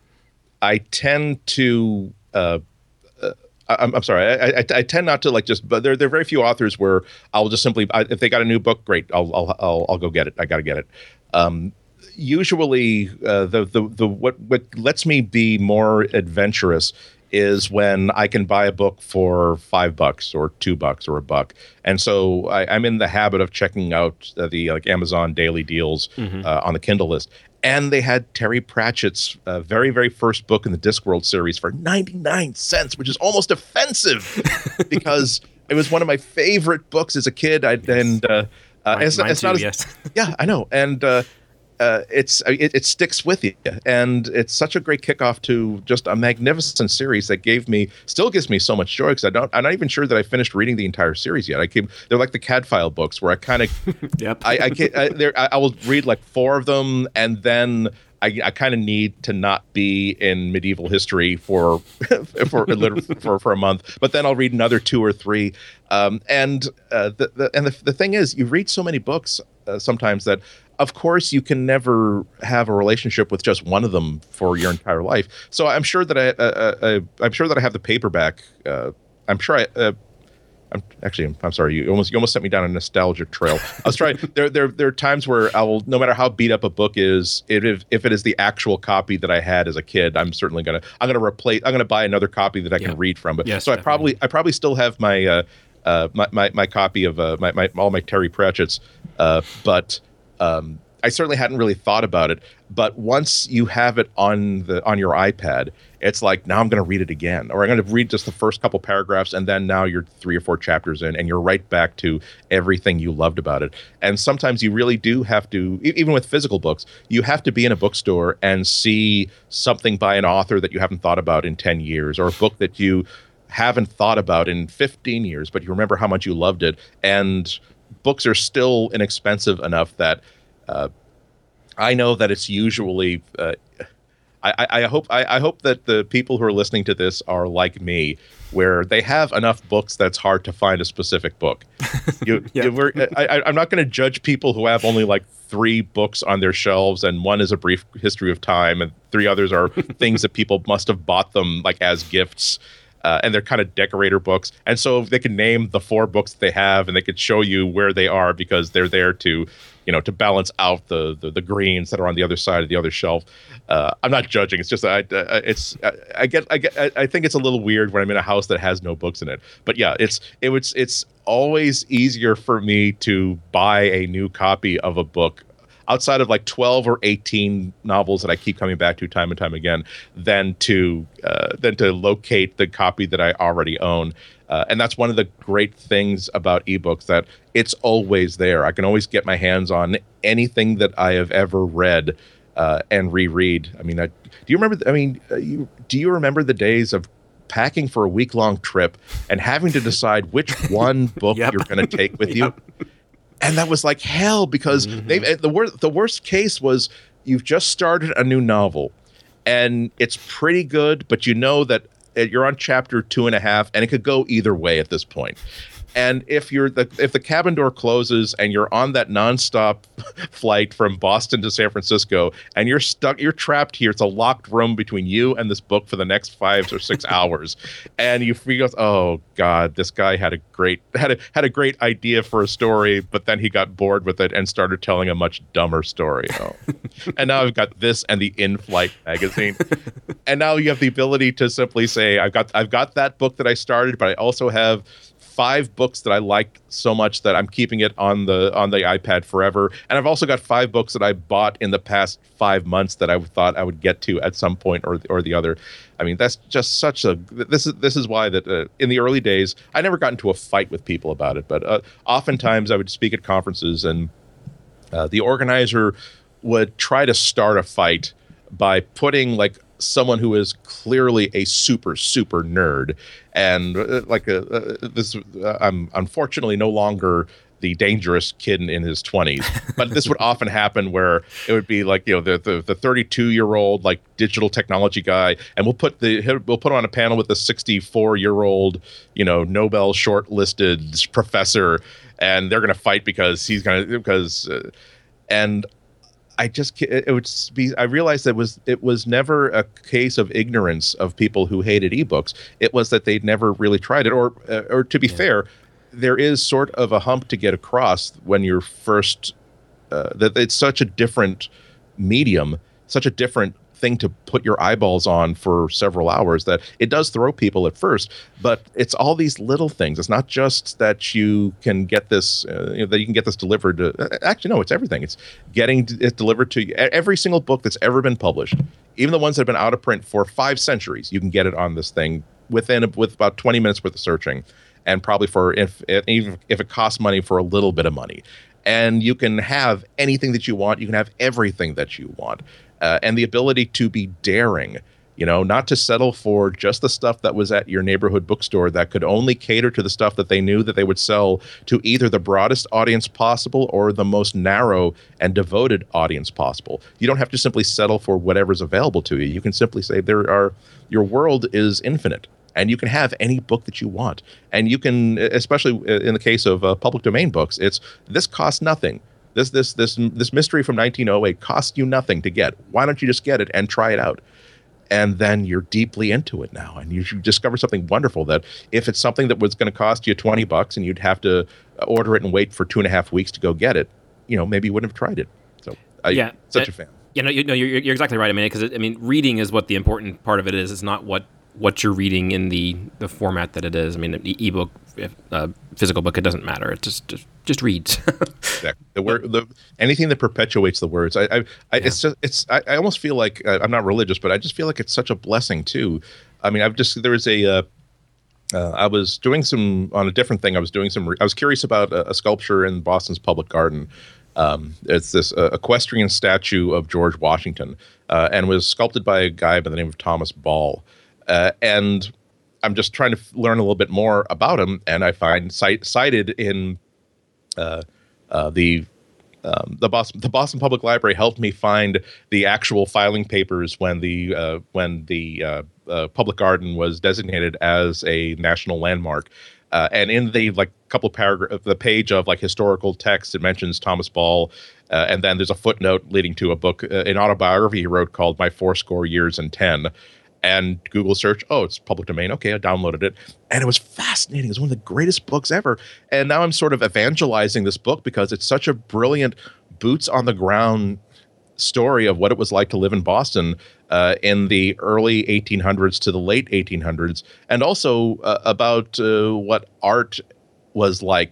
I tend to. Uh, uh, I'm, I'm sorry. I, I, I tend not to like just. But there, there are very few authors where I'll just simply, I, if they got a new book, great. I'll, I'll, I'll, I'll go get it. I got to get it. Um, Usually, uh, the the the what what lets me be more adventurous is when I can buy a book for five bucks or two bucks or a buck, and so I, I'm in the habit of checking out uh, the like Amazon daily deals mm-hmm. uh, on the Kindle list. And they had Terry Pratchett's uh, very very first book in the Discworld series for ninety-nine cents, which is almost offensive because it was one of my favorite books as a kid. I yes. and uh, uh, mine, it's, mine it's too, not as, yes. yeah, I know, and. Uh, Uh, it's it, it sticks with you, and it's such a great kickoff to just a magnificent series that gave me still gives me so much joy because I don't I'm not even sure that I finished reading the entire series yet. I came they're like the Cadfile books where I kind of yep I I, can, I, there, I I will read like four of them and then I, I kind of need to not be in medieval history for for, for for a month, but then I'll read another two or three. Um, and uh, the, the and the, the thing is, you read so many books uh, sometimes that. Of course, you can never have a relationship with just one of them for your entire life. So I'm sure that I, uh, uh, I'm sure that I have the paperback. Uh, I'm sure I. Uh, I'm actually. I'm, I'm sorry. You almost you almost sent me down a nostalgia trail. I was trying. there there there are times where I will, no matter how beat up a book is, it, if if it is the actual copy that I had as a kid, I'm certainly gonna I'm gonna replace. I'm gonna buy another copy that I can yeah. read from. But yes, so definitely. I probably I probably still have my uh, uh my, my my copy of uh my, my all my Terry Pratchett's, uh but. Um, I certainly hadn't really thought about it, but once you have it on the on your iPad, it's like now I'm going to read it again, or I'm going to read just the first couple paragraphs, and then now you're three or four chapters in, and you're right back to everything you loved about it. And sometimes you really do have to, even with physical books, you have to be in a bookstore and see something by an author that you haven't thought about in ten years, or a book that you haven't thought about in fifteen years, but you remember how much you loved it. And books are still inexpensive enough that uh, I know that it's usually. Uh, I, I hope I, I hope that the people who are listening to this are like me, where they have enough books that's hard to find a specific book. You, yeah. you we're, I, I'm not going to judge people who have only like three books on their shelves, and one is A Brief History of Time, and three others are things that people must have bought them like as gifts. Uh, and they're kind of decorator books. And so they can name the four books that they have, and they could show you where they are because they're there to, you know, to balance out the the, the greens that are on the other side of the other shelf. Uh, I'm not judging. It's just I, uh, it's I, I get I get I think it's a little weird when I'm in a house that has no books in it. But yeah, it's it was it's always easier for me to buy a new copy of a book. outside of like twelve or eighteen novels that I keep coming back to time and time again, than to uh, than to locate the copy that I already own. Uh, and that's one of the great things about ebooks, that it's always there. I can always get my hands on anything that I have ever read uh, and reread. I mean, I, do you remember? I mean, uh, you, do you remember the days of packing for a week-long trip and having to decide which one book Yep. you're going to take with Yep. you? And that was like hell, because Mm-hmm. they the worst the worst case was you've just started a new novel, and it's pretty good, but you know that you're on chapter two and a half, and it could go either way at this point. And if you're the if the cabin door closes and you're on that nonstop flight from Boston to San Francisco, and you're stuck, you're trapped here. It's a locked room between you and this book for the next five or six hours, and you feel, oh God, this guy had a great had a had a great idea for a story, but then he got bored with it and started telling a much dumber story. Oh. And now I've got this and the In-Flight magazine, and now you have the ability to simply say, I've got I've got that book that I started, but I also have five books that I like so much that I'm keeping it on the on the iPad forever. And I've also got five books that I bought in the past five months that I thought I would get to at some point or or the other. I mean, that's just such a this is this is why that uh, in the early days I never got into a fight with people about it, but uh, oftentimes I would speak at conferences, and uh, the organizer would try to start a fight by putting like someone who is clearly a super super nerd, and uh, like a, uh, this uh, I'm unfortunately no longer the dangerous kid in, in his twenties, but this would often happen where it would be like, you know, the the, the thirty-two year old like digital technology guy, and we'll put the we'll put him on a panel with the sixty-four year old, you know, Nobel shortlisted professor, and they're going to fight because he's going to because uh, and I just it would be I realized that it was it was never a case of ignorance of people who hated ebooks. It was that they'd never really tried it, or uh, or to be yeah. fair, there is sort of a hump to get across when you're first uh, that it's such a different medium, such a different thing to put your eyeballs on for several hours, that it does throw people at first. But it's all these little things. It's not just that you can get this uh, you know, that you can get this delivered to, actually no, it's everything. It's getting it delivered to you. Every single book that's ever been published, even the ones that have been out of print for five centuries, you can get it on this thing within with about twenty minutes worth of searching, and probably for if even if it costs money, for a little bit of money. And you can have anything that you want. You can have everything that you want. Uh, and the ability to be daring, you know, not to settle for just the stuff that was at your neighborhood bookstore that could only cater to the stuff that they knew that they would sell to either the broadest audience possible or the most narrow and devoted audience possible. You don't have to simply settle for whatever's available to you. You can simply say there are your world is infinite, and you can have any book that you want. And you can, especially in the case of uh, public domain books, it's this costs nothing. This this this this mystery from nineteen oh eight cost you nothing to get. Why don't you just get it and try it out? And then you're deeply into it now, and you discover something wonderful. That if it's something that was going to cost you twenty bucks and you'd have to order it and wait for two and a half weeks to go get it, you know, maybe you wouldn't have tried it. So, I, yeah, such uh, a fan. You know, you know, you're, you're exactly right. I mean, because I mean, reading is what the important part of it is. It's not what what you're reading in the the format that it is. I mean, an e- ebook, uh, physical book, it doesn't matter. It just just, just reads. Exactly. The word, the anything that perpetuates the words. I, I, I yeah. it's just, it's. I, I almost feel like uh, I'm not religious, but I just feel like it's such a blessing too. I mean, I've just there was a. Uh, uh, I was doing some on a different thing. I was doing some. I was curious about a, a sculpture in Boston's Public Garden. Um, it's this uh, equestrian statue of George Washington, uh, and was sculpted by a guy by the name of Thomas Ball. Uh, and I'm just trying to f- learn a little bit more about him, and I find cite, cited in uh, uh, the um, the Boston the Boston Public Library helped me find the actual filing papers when the uh, when the uh, uh, Public Garden was designated as a national landmark. Uh, and in the like couple of paragraphs, the page of like historical text, it mentions Thomas Ball, uh, and then there's a footnote leading to a book, uh, an autobiography he wrote called My Fourscore Years and Ten. And Google search, oh, it's public domain. Okay, I downloaded it. And it was fascinating. It was one of the greatest books ever. And now I'm sort of evangelizing this book because it's such a brilliant boots on the ground story of what it was like to live in Boston uh, in the early eighteen hundreds to the late eighteen hundreds. And also uh, about uh, what art was like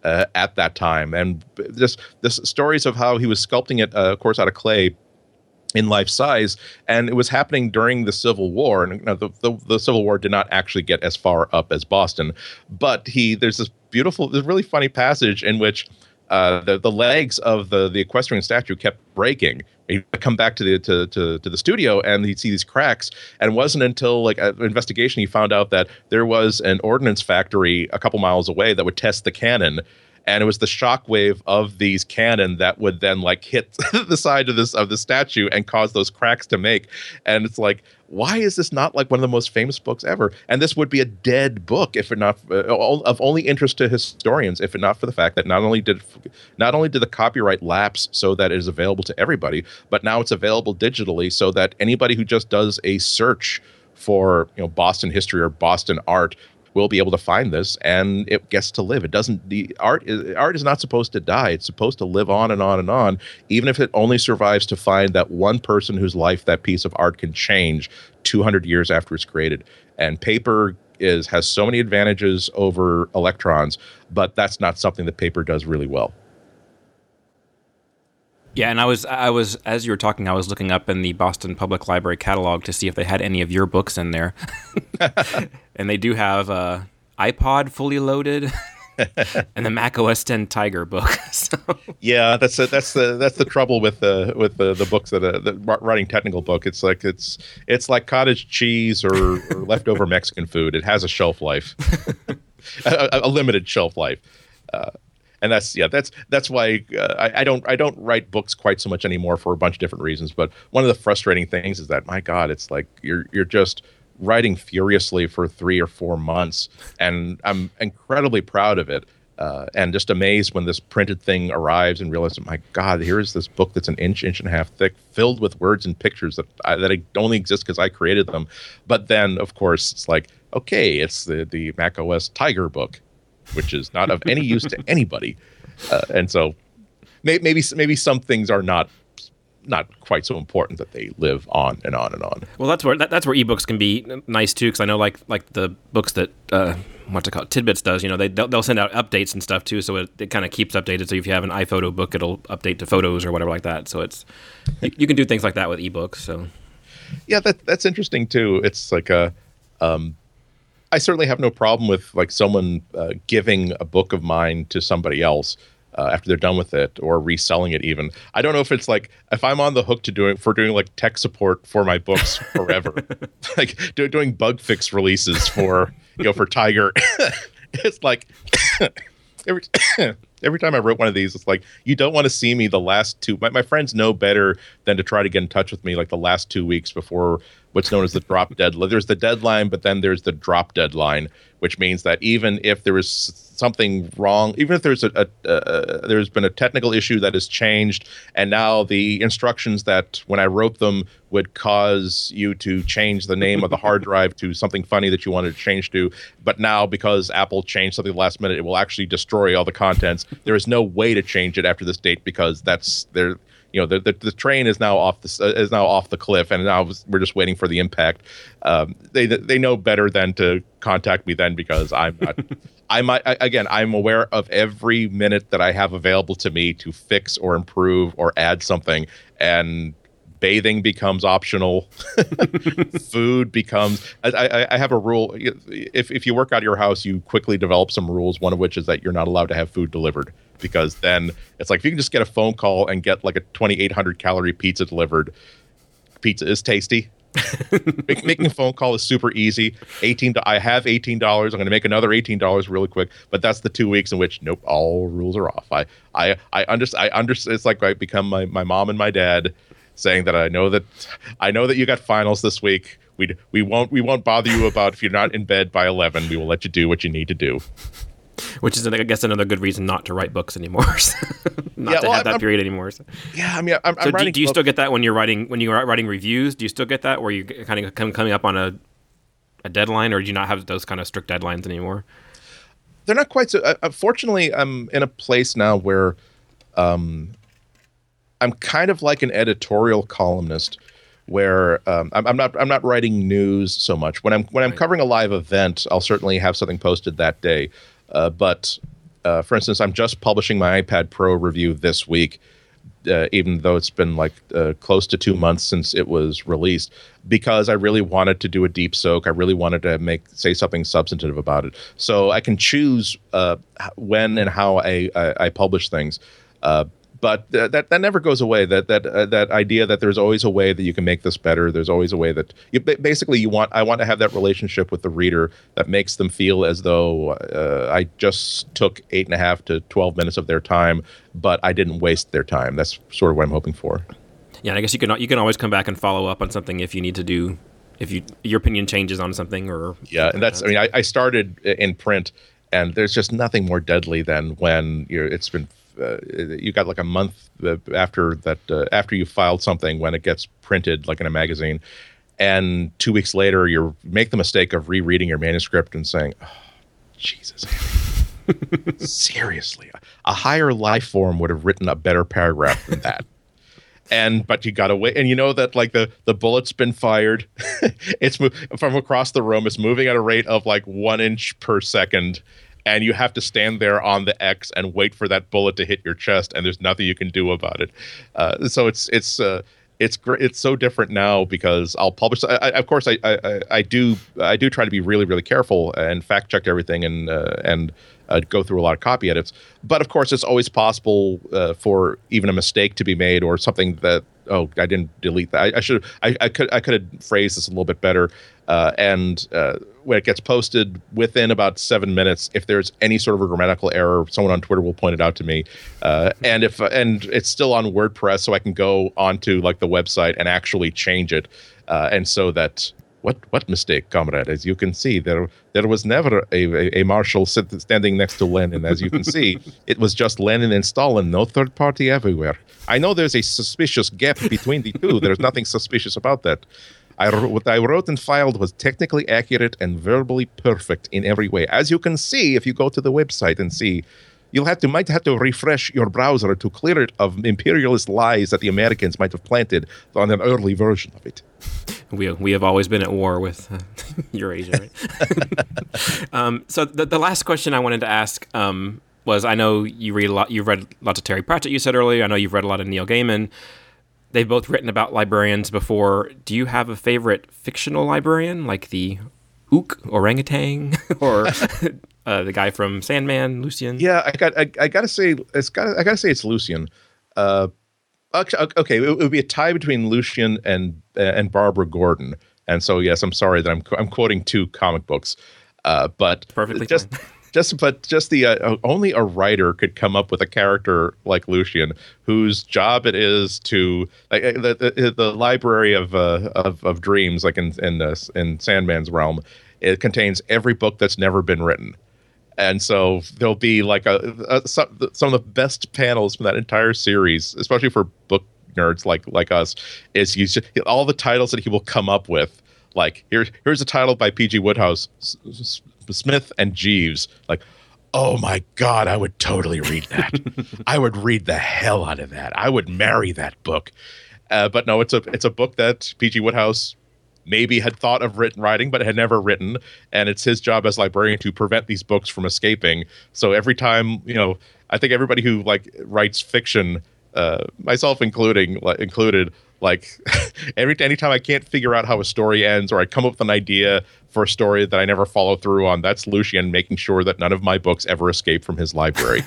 uh, at that time. And just this stories of how he was sculpting it, uh, of course, out of clay in life size, and it was happening during the Civil War. And you know, the, the the Civil War did not actually get as far up as Boston, but he there's this beautiful, this really funny passage in which uh, the the legs of the the equestrian statue kept breaking. He'd come back to the to, to to the studio and he'd see these cracks, and it wasn't until like an investigation he found out that there was an ordnance factory a couple miles away that would test the cannon. And it was the shockwave of these cannon that would then like hit the side of this of the statue and cause those cracks to make. And it's like, why is this not like one of the most famous books ever? And this would be a dead book if it not uh, of only interest to historians, if it not for the fact that not only did not only did the copyright lapse so that it is available to everybody, but now it's available digitally so that anybody who just does a search for, you know, Boston history or Boston art will be able to find this, and it gets to live. It doesn't. The art is art is not supposed to die. It's supposed to live on and on and on, even if it only survives to find that one person whose life that piece of art can change two hundred years after it's created. And paper is has so many advantages over electrons, but that's not something that paper does really well. Yeah, and I was I was as you were talking, I was looking up in the Boston Public Library catalog to see if they had any of your books in there, and they do have uh, iPod Fully Loaded and the Mac O S ten Tiger book. So. Yeah, that's a, that's the that's the trouble with the with the, the books that uh, the writing technical book. It's like it's it's like cottage cheese or, or leftover Mexican food. It has a shelf life, a, a limited shelf life. Uh, And that's yeah, that's that's why uh, I, I don't I don't write books quite so much anymore for a bunch of different reasons. But one of the frustrating things is that, my God, it's like you're you're just writing furiously for three or four months, and I'm incredibly proud of it, uh, and just amazed when this printed thing arrives and realize, my God, here is this book that's an inch, inch and a half thick, filled with words and pictures that I, that only exist because I created them. But then, of course, it's like, okay, it's the the Mac O S Tiger book, which is not of any use to anybody, uh, and so may, maybe maybe some things are not not quite so important that they live on and on and on. Well, that's where that, that's where ebooks can be nice too, because I know like like the books that uh, what's it called, Tidbits does. You know, they they'll, they'll send out updates and stuff too, so it, it kind of keeps updated. So if you have an iPhoto book, it'll update to photos or whatever like that. So it's you, you can do things like that with ebooks. So yeah, that that's interesting too. It's like a. Um, I certainly have no problem with like someone uh, giving a book of mine to somebody else uh, after they're done with it, or reselling it even. I don't know if it's like, if I'm on the hook to doing for doing like tech support for my books forever, like do, doing bug fix releases for, you know, for Tiger. It's like every every time I wrote one of these, it's like, you don't want to see me the last two. My, my friends know better than to try to get in touch with me like the last two weeks before what's known as the drop deadline. There's the deadline, but then there's the drop deadline, which means that even if there is something wrong, even if there's a, a uh, there's been a technical issue that has changed, and now the instructions that when I wrote them would cause you to change the name of the hard drive to something funny that you wanted to change to, but now because Apple changed something last minute, it will actually destroy all the contents. There is no way to change it after this date because that's there. You know, the, the the train is now off the uh, is now off the cliff, and now we're just waiting for the impact. Um, they they know better than to contact me then, because I'm not. I might again. I'm aware of every minute that I have available to me to fix or improve or add something, and bathing becomes optional. Food becomes. I, I, I have a rule. If if you work out of your house, you quickly develop some rules. One of which is that you're not allowed to have food delivered. Because then it's like, if you can just get a phone call and get like a twenty-eight hundred calorie pizza delivered, pizza is tasty. Make, making a phone call is super easy. eighteen I have eighteen dollars. I'm going to make another eighteen dollars really quick. But that's the two weeks in which, nope, all rules are off. I I I understand. I understand. It's like I become my, my mom and my dad, saying that I know that I know that you got finals this week. We we won't we won't bother you about if you're not in bed by eleven. We will let you do what you need to do. Which is, I guess, another good reason not to write books anymore. not yeah, to well, have that I'm, period anymore. So. Yeah, I mean, I'm, so I'm do, writing. Do you book- still get that when you're writing when you're writing reviews? Do you still get that where you kind of come coming up on a a deadline, or do you not have those kind of strict deadlines anymore? They're not quite so. Uh, fortunately, I'm in a place now where um, I'm kind of like an editorial columnist, where um, I'm, I'm not I'm not writing news so much. When I'm when I'm right. covering a live event, I'll certainly have something posted that day. Uh, but Uh, for instance, I'm just publishing my iPad Pro review this week, uh, even though it's been like uh, close to two months since it was released, because I really wanted to do a deep soak. I really wanted to make say something substantive about it. So I can choose uh, when and how I, I, I publish things. Uh, But th- that that never goes away. That that uh, that idea that there's always a way that you can make this better. There's always a way that you, basically you want. I want to have that relationship with the reader that makes them feel as though uh, I just took eight and a half to twelve minutes of their time, but I didn't waste their time. That's sort of what I'm hoping for. Yeah, and I guess you can you can always come back and follow up on something if you need to do if you your opinion changes on something or yeah. And that's I mean I, I started in print, and there's just nothing more deadly than when you're it's been. Uh, you got like a month after that uh, after you filed something when it gets printed like in a magazine, and two weeks later you make the mistake of rereading your manuscript and saying, oh, Jesus, seriously, a higher life form would have written a better paragraph than that. And but you gotta wait, and you know that like the the bullet's been fired. It's mo- from across the room. It's moving at a rate of like one inch per second. And you have to stand there on the X and wait for that bullet to hit your chest, and there's nothing you can do about it. Uh, so it's it's uh, it's great. It's so different now because I'll publish. I, I, of course, I, I I do I do try to be really really careful and fact check everything and uh, and uh, go through a lot of copy edits. But of course, it's always possible uh, for even a mistake to be made or something that oh I didn't delete that. I, I should I, I could I could have phrased this a little bit better. Uh, and uh, when it gets posted within about seven minutes, if there's any sort of a grammatical error, someone on Twitter will point it out to me. Uh, and if and it's still on WordPress, so I can go onto like the website and actually change it. Uh, and so that what what mistake, comrade? As you can see, there there was never a, a, a marshal sit, standing next to Lenin. As you can see, it was just Lenin and Stalin, no third party everywhere. I know there's a suspicious gap between the two. There's nothing suspicious about that. I, what I wrote and filed was technically accurate and verbally perfect in every way. As you can see, if you go to the website and see, you'll have to might have to refresh your browser to clear it of imperialist lies that the Americans might have planted on an early version of it. We we have always been at war with uh, Eurasia, right? um, so the the last question I wanted to ask um, was: I know you read a lot. You've read lots of Terry Pratchett. You said earlier. I know you've read a lot of Neil Gaiman. They've both written about librarians before. Do you have a favorite fictional librarian, like the Ook orangutan, or uh, the guy from Sandman, Lucian? Yeah, I got. I, I gotta say, it's got. I gotta say, it's Lucian. Uh, okay, it, it would be a tie between Lucian and uh, and Barbara Gordon. And so, yes, I'm sorry that I'm I'm quoting two comic books, uh, but perfectly just. Fine. Just, but just the uh, only a writer could come up with a character like Lucian, whose job it is to like the the, the library of, uh, of of dreams, like in in uh, in Sandman's realm, it contains every book that's never been written, and so there'll be like a, a some, some of the best panels from that entire series, especially for book nerds like like us, is you just, all the titles that he will come up with. Like here here's a title by P G Wodehouse. Smith and Jeeves, like, oh my God, I would totally read that. I would read the hell out of that. I would marry that book. Uh, but no, it's a it's a book that P G Wodehouse maybe had thought of written writing, but had never written, and it's his job as librarian to prevent these books from escaping. So every time, you know, I think everybody who like writes fiction, uh, myself including, like, included. Like every anytime I can't figure out how a story ends, or I come up with an idea for a story that I never follow through on, that's Lucian making sure that none of my books ever escape from his library.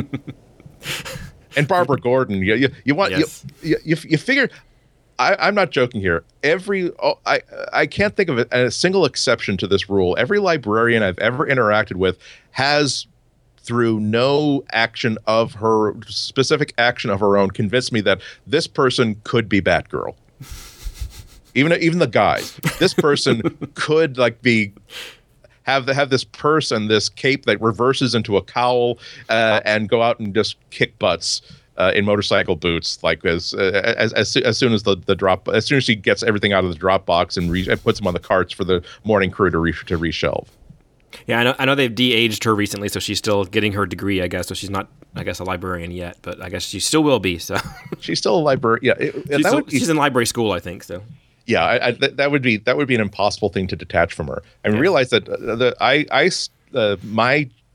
And Barbara Gordon, you you, you want yes. you, you you figure. I, I'm not joking here. Every oh, I I can't think of a, a single exception to this rule. Every librarian I've ever interacted with has, through no action of her specific action of her own, convinced me that this person could be Batgirl. Even even the guys, this person could like be have the, have this purse and this cape that reverses into a cowl uh, and go out and just kick butts uh, in motorcycle boots. Like as uh, as as, as soon as the, the drop, as soon as she gets everything out of the drop box and, re- and puts them on the carts for the morning crew to re- to reshelve. Yeah, I know. I know they've de-aged her recently, so she's still getting her degree, I guess. So she's not, I guess, a librarian yet, but I guess she still will be. So she's still a librarian. Yeah, it, she's, that still, would be, she's in library school, I think. So yeah, I, I, that, that would be that would be an impossible thing to detach from her. I yeah. realize that uh, the I I uh, my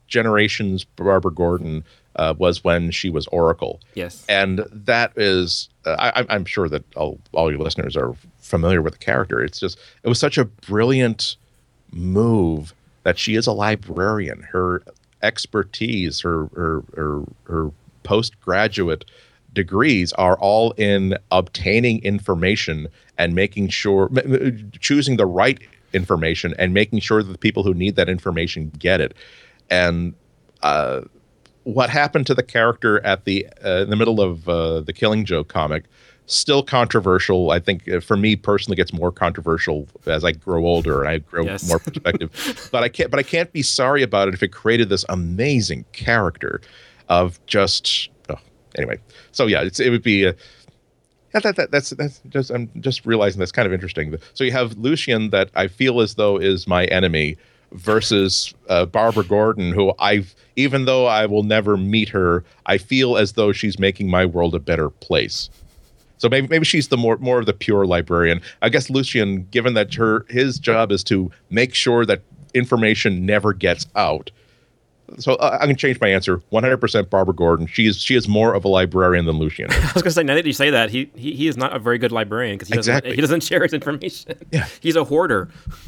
generation's Barbara Gordon uh, was when she was Oracle. Yes. And that is, uh, I, I'm sure that all, all your listeners are familiar with the character. It's just, it was such a brilliant move that she is a librarian. Her expertise, her, her, her, her postgraduate degrees are all in obtaining information and making sure, choosing the right information and making sure that the people who need that information get it. And uh, what happened to the character at the uh, in the middle of uh, the Killing Joke comic, still controversial. I think uh, for me personally, gets more controversial as I grow older and I grow yes. more perspective. but I can't. But I can't be sorry about it if it created this amazing character of just. Oh, anyway, so yeah, it's, it would be. A, Yeah, that, that, that's that's just I'm just realizing that's kind of interesting. So you have Lucian that I feel as though is my enemy versus uh, Barbara Gordon, who I've even though I will never meet her, I feel as though she's making my world a better place. So maybe maybe she's the more more of the pure librarian. I guess Lucian, given that her his job is to make sure that information never gets out. So uh, I can change my answer. one hundred percent Barbara Gordon. She is she is more of a librarian than Lucian. I was going to say, now that you say that, he he, he is not a very good librarian because he doesn't exactly. he doesn't share his information. Yeah. He's a hoarder.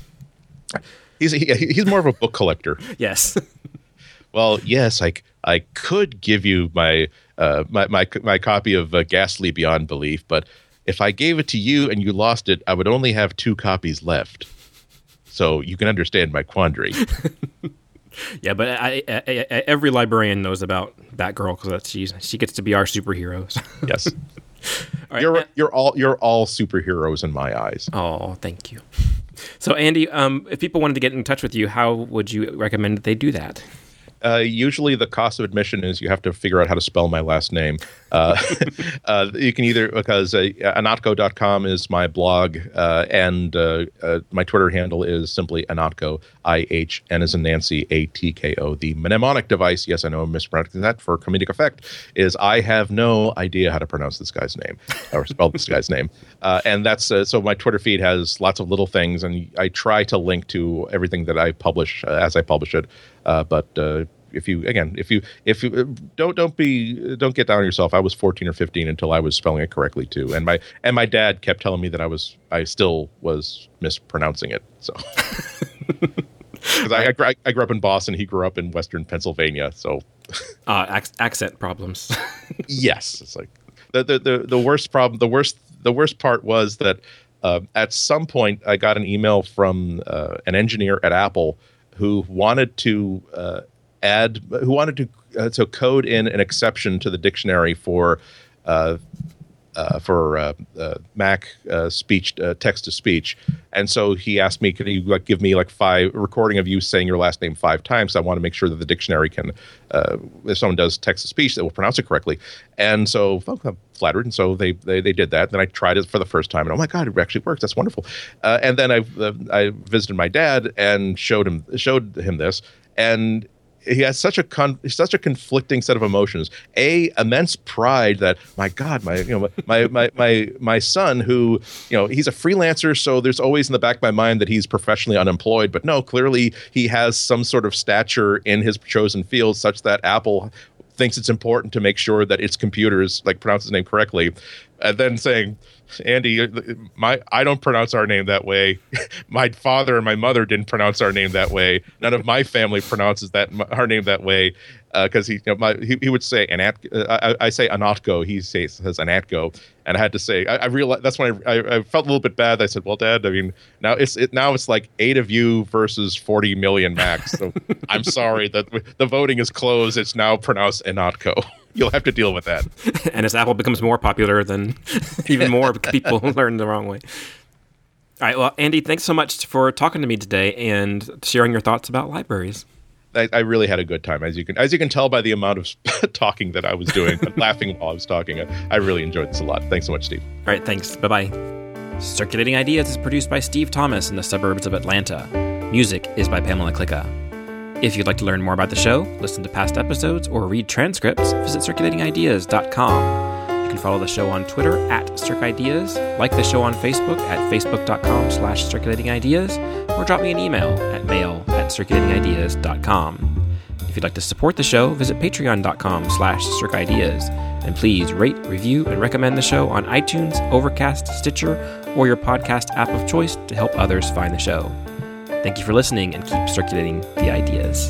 He's he, he's more of a book collector. Yes. Well, yes, I, I could give you my uh, my, my my copy of uh, Ghastly Beyond Belief, but if I gave it to you and you lost it, I would only have two copies left. So you can understand my quandary. Yeah, but I, I, I, every librarian knows about Batgirl because she's she gets to be our superhero. Yes, all right. you're you're all you're all superheroes in my eyes. Oh, thank you. So, Andy, um, if people wanted to get in touch with you, how would you recommend that they do that? Uh, usually the cost of admission is you have to figure out how to spell my last name. Uh, uh, you can either, because uh, anatco dot com is my blog, uh, and uh, uh, my Twitter handle is simply Anatco, I H N as in Nancy, A T K O. The mnemonic device, yes, I know I'm mispronouncing that for comedic effect, is I have no idea how to pronounce this guy's name, or spell this guy's name. Uh, and that's, uh, so my Twitter feed has lots of little things, and I try to link to everything that I publish uh, as I publish it. Uh, but uh, if you again, if you if you uh, don't don't be don't get down on yourself. I was fourteen or fifteen until I was spelling it correctly too, and my and my dad kept telling me that I was I still was mispronouncing it. So because I, I I grew up in Boston, he grew up in Western Pennsylvania, so uh, ac- accent problems. Yes, it's like the, the the the worst problem. The worst the worst part was that uh, at some point I got an email from uh, an engineer at Apple who wanted to uh, add, who wanted to uh, to code in an exception to the dictionary for uh, uh, for uh, uh, Mac uh, speech, uh, text to speech, and so he asked me, "Could you like give me like five a recording of you saying your last name five times? I want to make sure that the dictionary can, uh, if someone does text to speech, that will pronounce it correctly." And so well, I'm flattered, and so they, they they did that. Then I tried it for the first time, and oh my god, it actually works. That's wonderful. Uh, and then I uh, I visited my dad and showed him showed him this, and he has such a con- such a conflicting set of emotions. A, immense pride that my God, my you know my my my my son, who you know he's a freelancer, so there's always in the back of my mind that he's professionally unemployed. But no, clearly he has some sort of stature in his chosen field, such that Apple thinks it's important to make sure that its computers like pronounce his name correctly. And then saying, Andy, my I don't pronounce our name that way. My father and my mother didn't pronounce our name that way. None of my family pronounces that our name that way. Because uh, he, you know, my, he he would say Anat. Uh, I, I say Anatco. He says says Anatco, and I had to say I, I realized that's when I, I I felt a little bit bad. I said, "Well, Dad, I mean now it's it now it's like eight of you versus forty million Macs. So I'm sorry that the voting is closed. It's now pronounced Anatco. You'll have to deal with that." And as Apple becomes more popular, then even more people learn the wrong way. All right. Well, Andy, thanks so much for talking to me today and sharing your thoughts about libraries. I, I really had a good time, as you can as you can tell by the amount of talking that I was doing, laughing while I was talking. I, I really enjoyed this a lot. Thanks so much, Steve. All right, thanks. Bye-bye. Circulating Ideas is produced by Steve Thomas in the suburbs of Atlanta. Music is by Pamela Klicka. If you'd like to learn more about the show, listen to past episodes, or read transcripts, visit circulating ideas dot com. You can follow the show on Twitter at CircIdeas, like the show on Facebook at facebook.com slash circulatingideas, or drop me an email at mail at circulating ideas dot com. If If you'd like to support the show, visit patreon.com slash circideas. And please rate, review, and recommend the show on iTunes, Overcast, Stitcher, or your podcast app of choice to help others find the show. Thank you for listening, and keep circulating the ideas.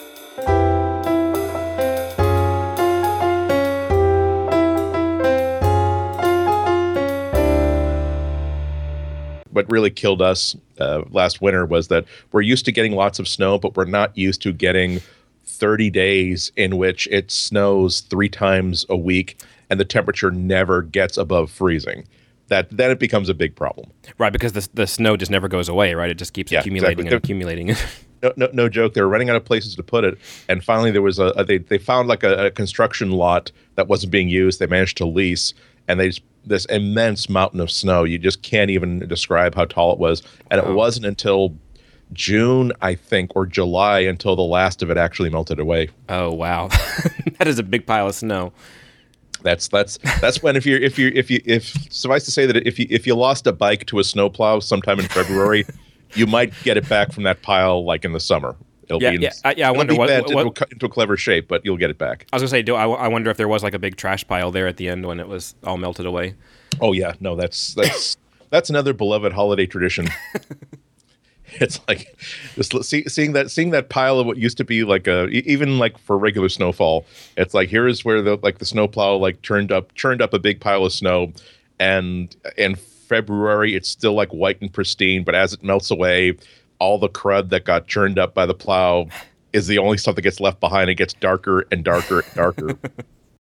What really killed us uh, last winter was that we're used to getting lots of snow, but we're not used to getting thirty days in which it snows three times a week and the temperature never gets above freezing. That then it becomes a big problem. Right, because the the snow just never goes away, right? It just keeps Yeah, accumulating exactly. and accumulating. No, no, no joke. They were running out of places to put it, and finally there was a, a they they found like a, a construction lot that wasn't being used. They managed to lease, and they just, this immense mountain of snow. You just can't even describe how tall it was. And Wow. it wasn't until June, I think, or July until the last of it actually melted away. Oh, wow. That is a big pile of snow. That's that's that's when if you if you if you if suffice to say that if you if you lost a bike to a snowplow sometime in February, you might get it back from that pile like in the summer. It'll Yeah, be in, yeah, I- yeah, I it'll wonder be what- bent what- into, a, into a clever shape, but you'll get it back. I was going to say, do I, I wonder if there was like a big trash pile there at the end when it was all melted away. Oh yeah, no, that's that's that's another beloved holiday tradition. It's like just see, seeing that seeing that pile of what used to be like a e- even like for regular snowfall. It's like here is where the like the snowplow like turned up churned up a big pile of snow, and in February it's still like white and pristine, but as it melts away, all the crud that got churned up by the plow is the only stuff that gets left behind. It gets darker and darker and darker.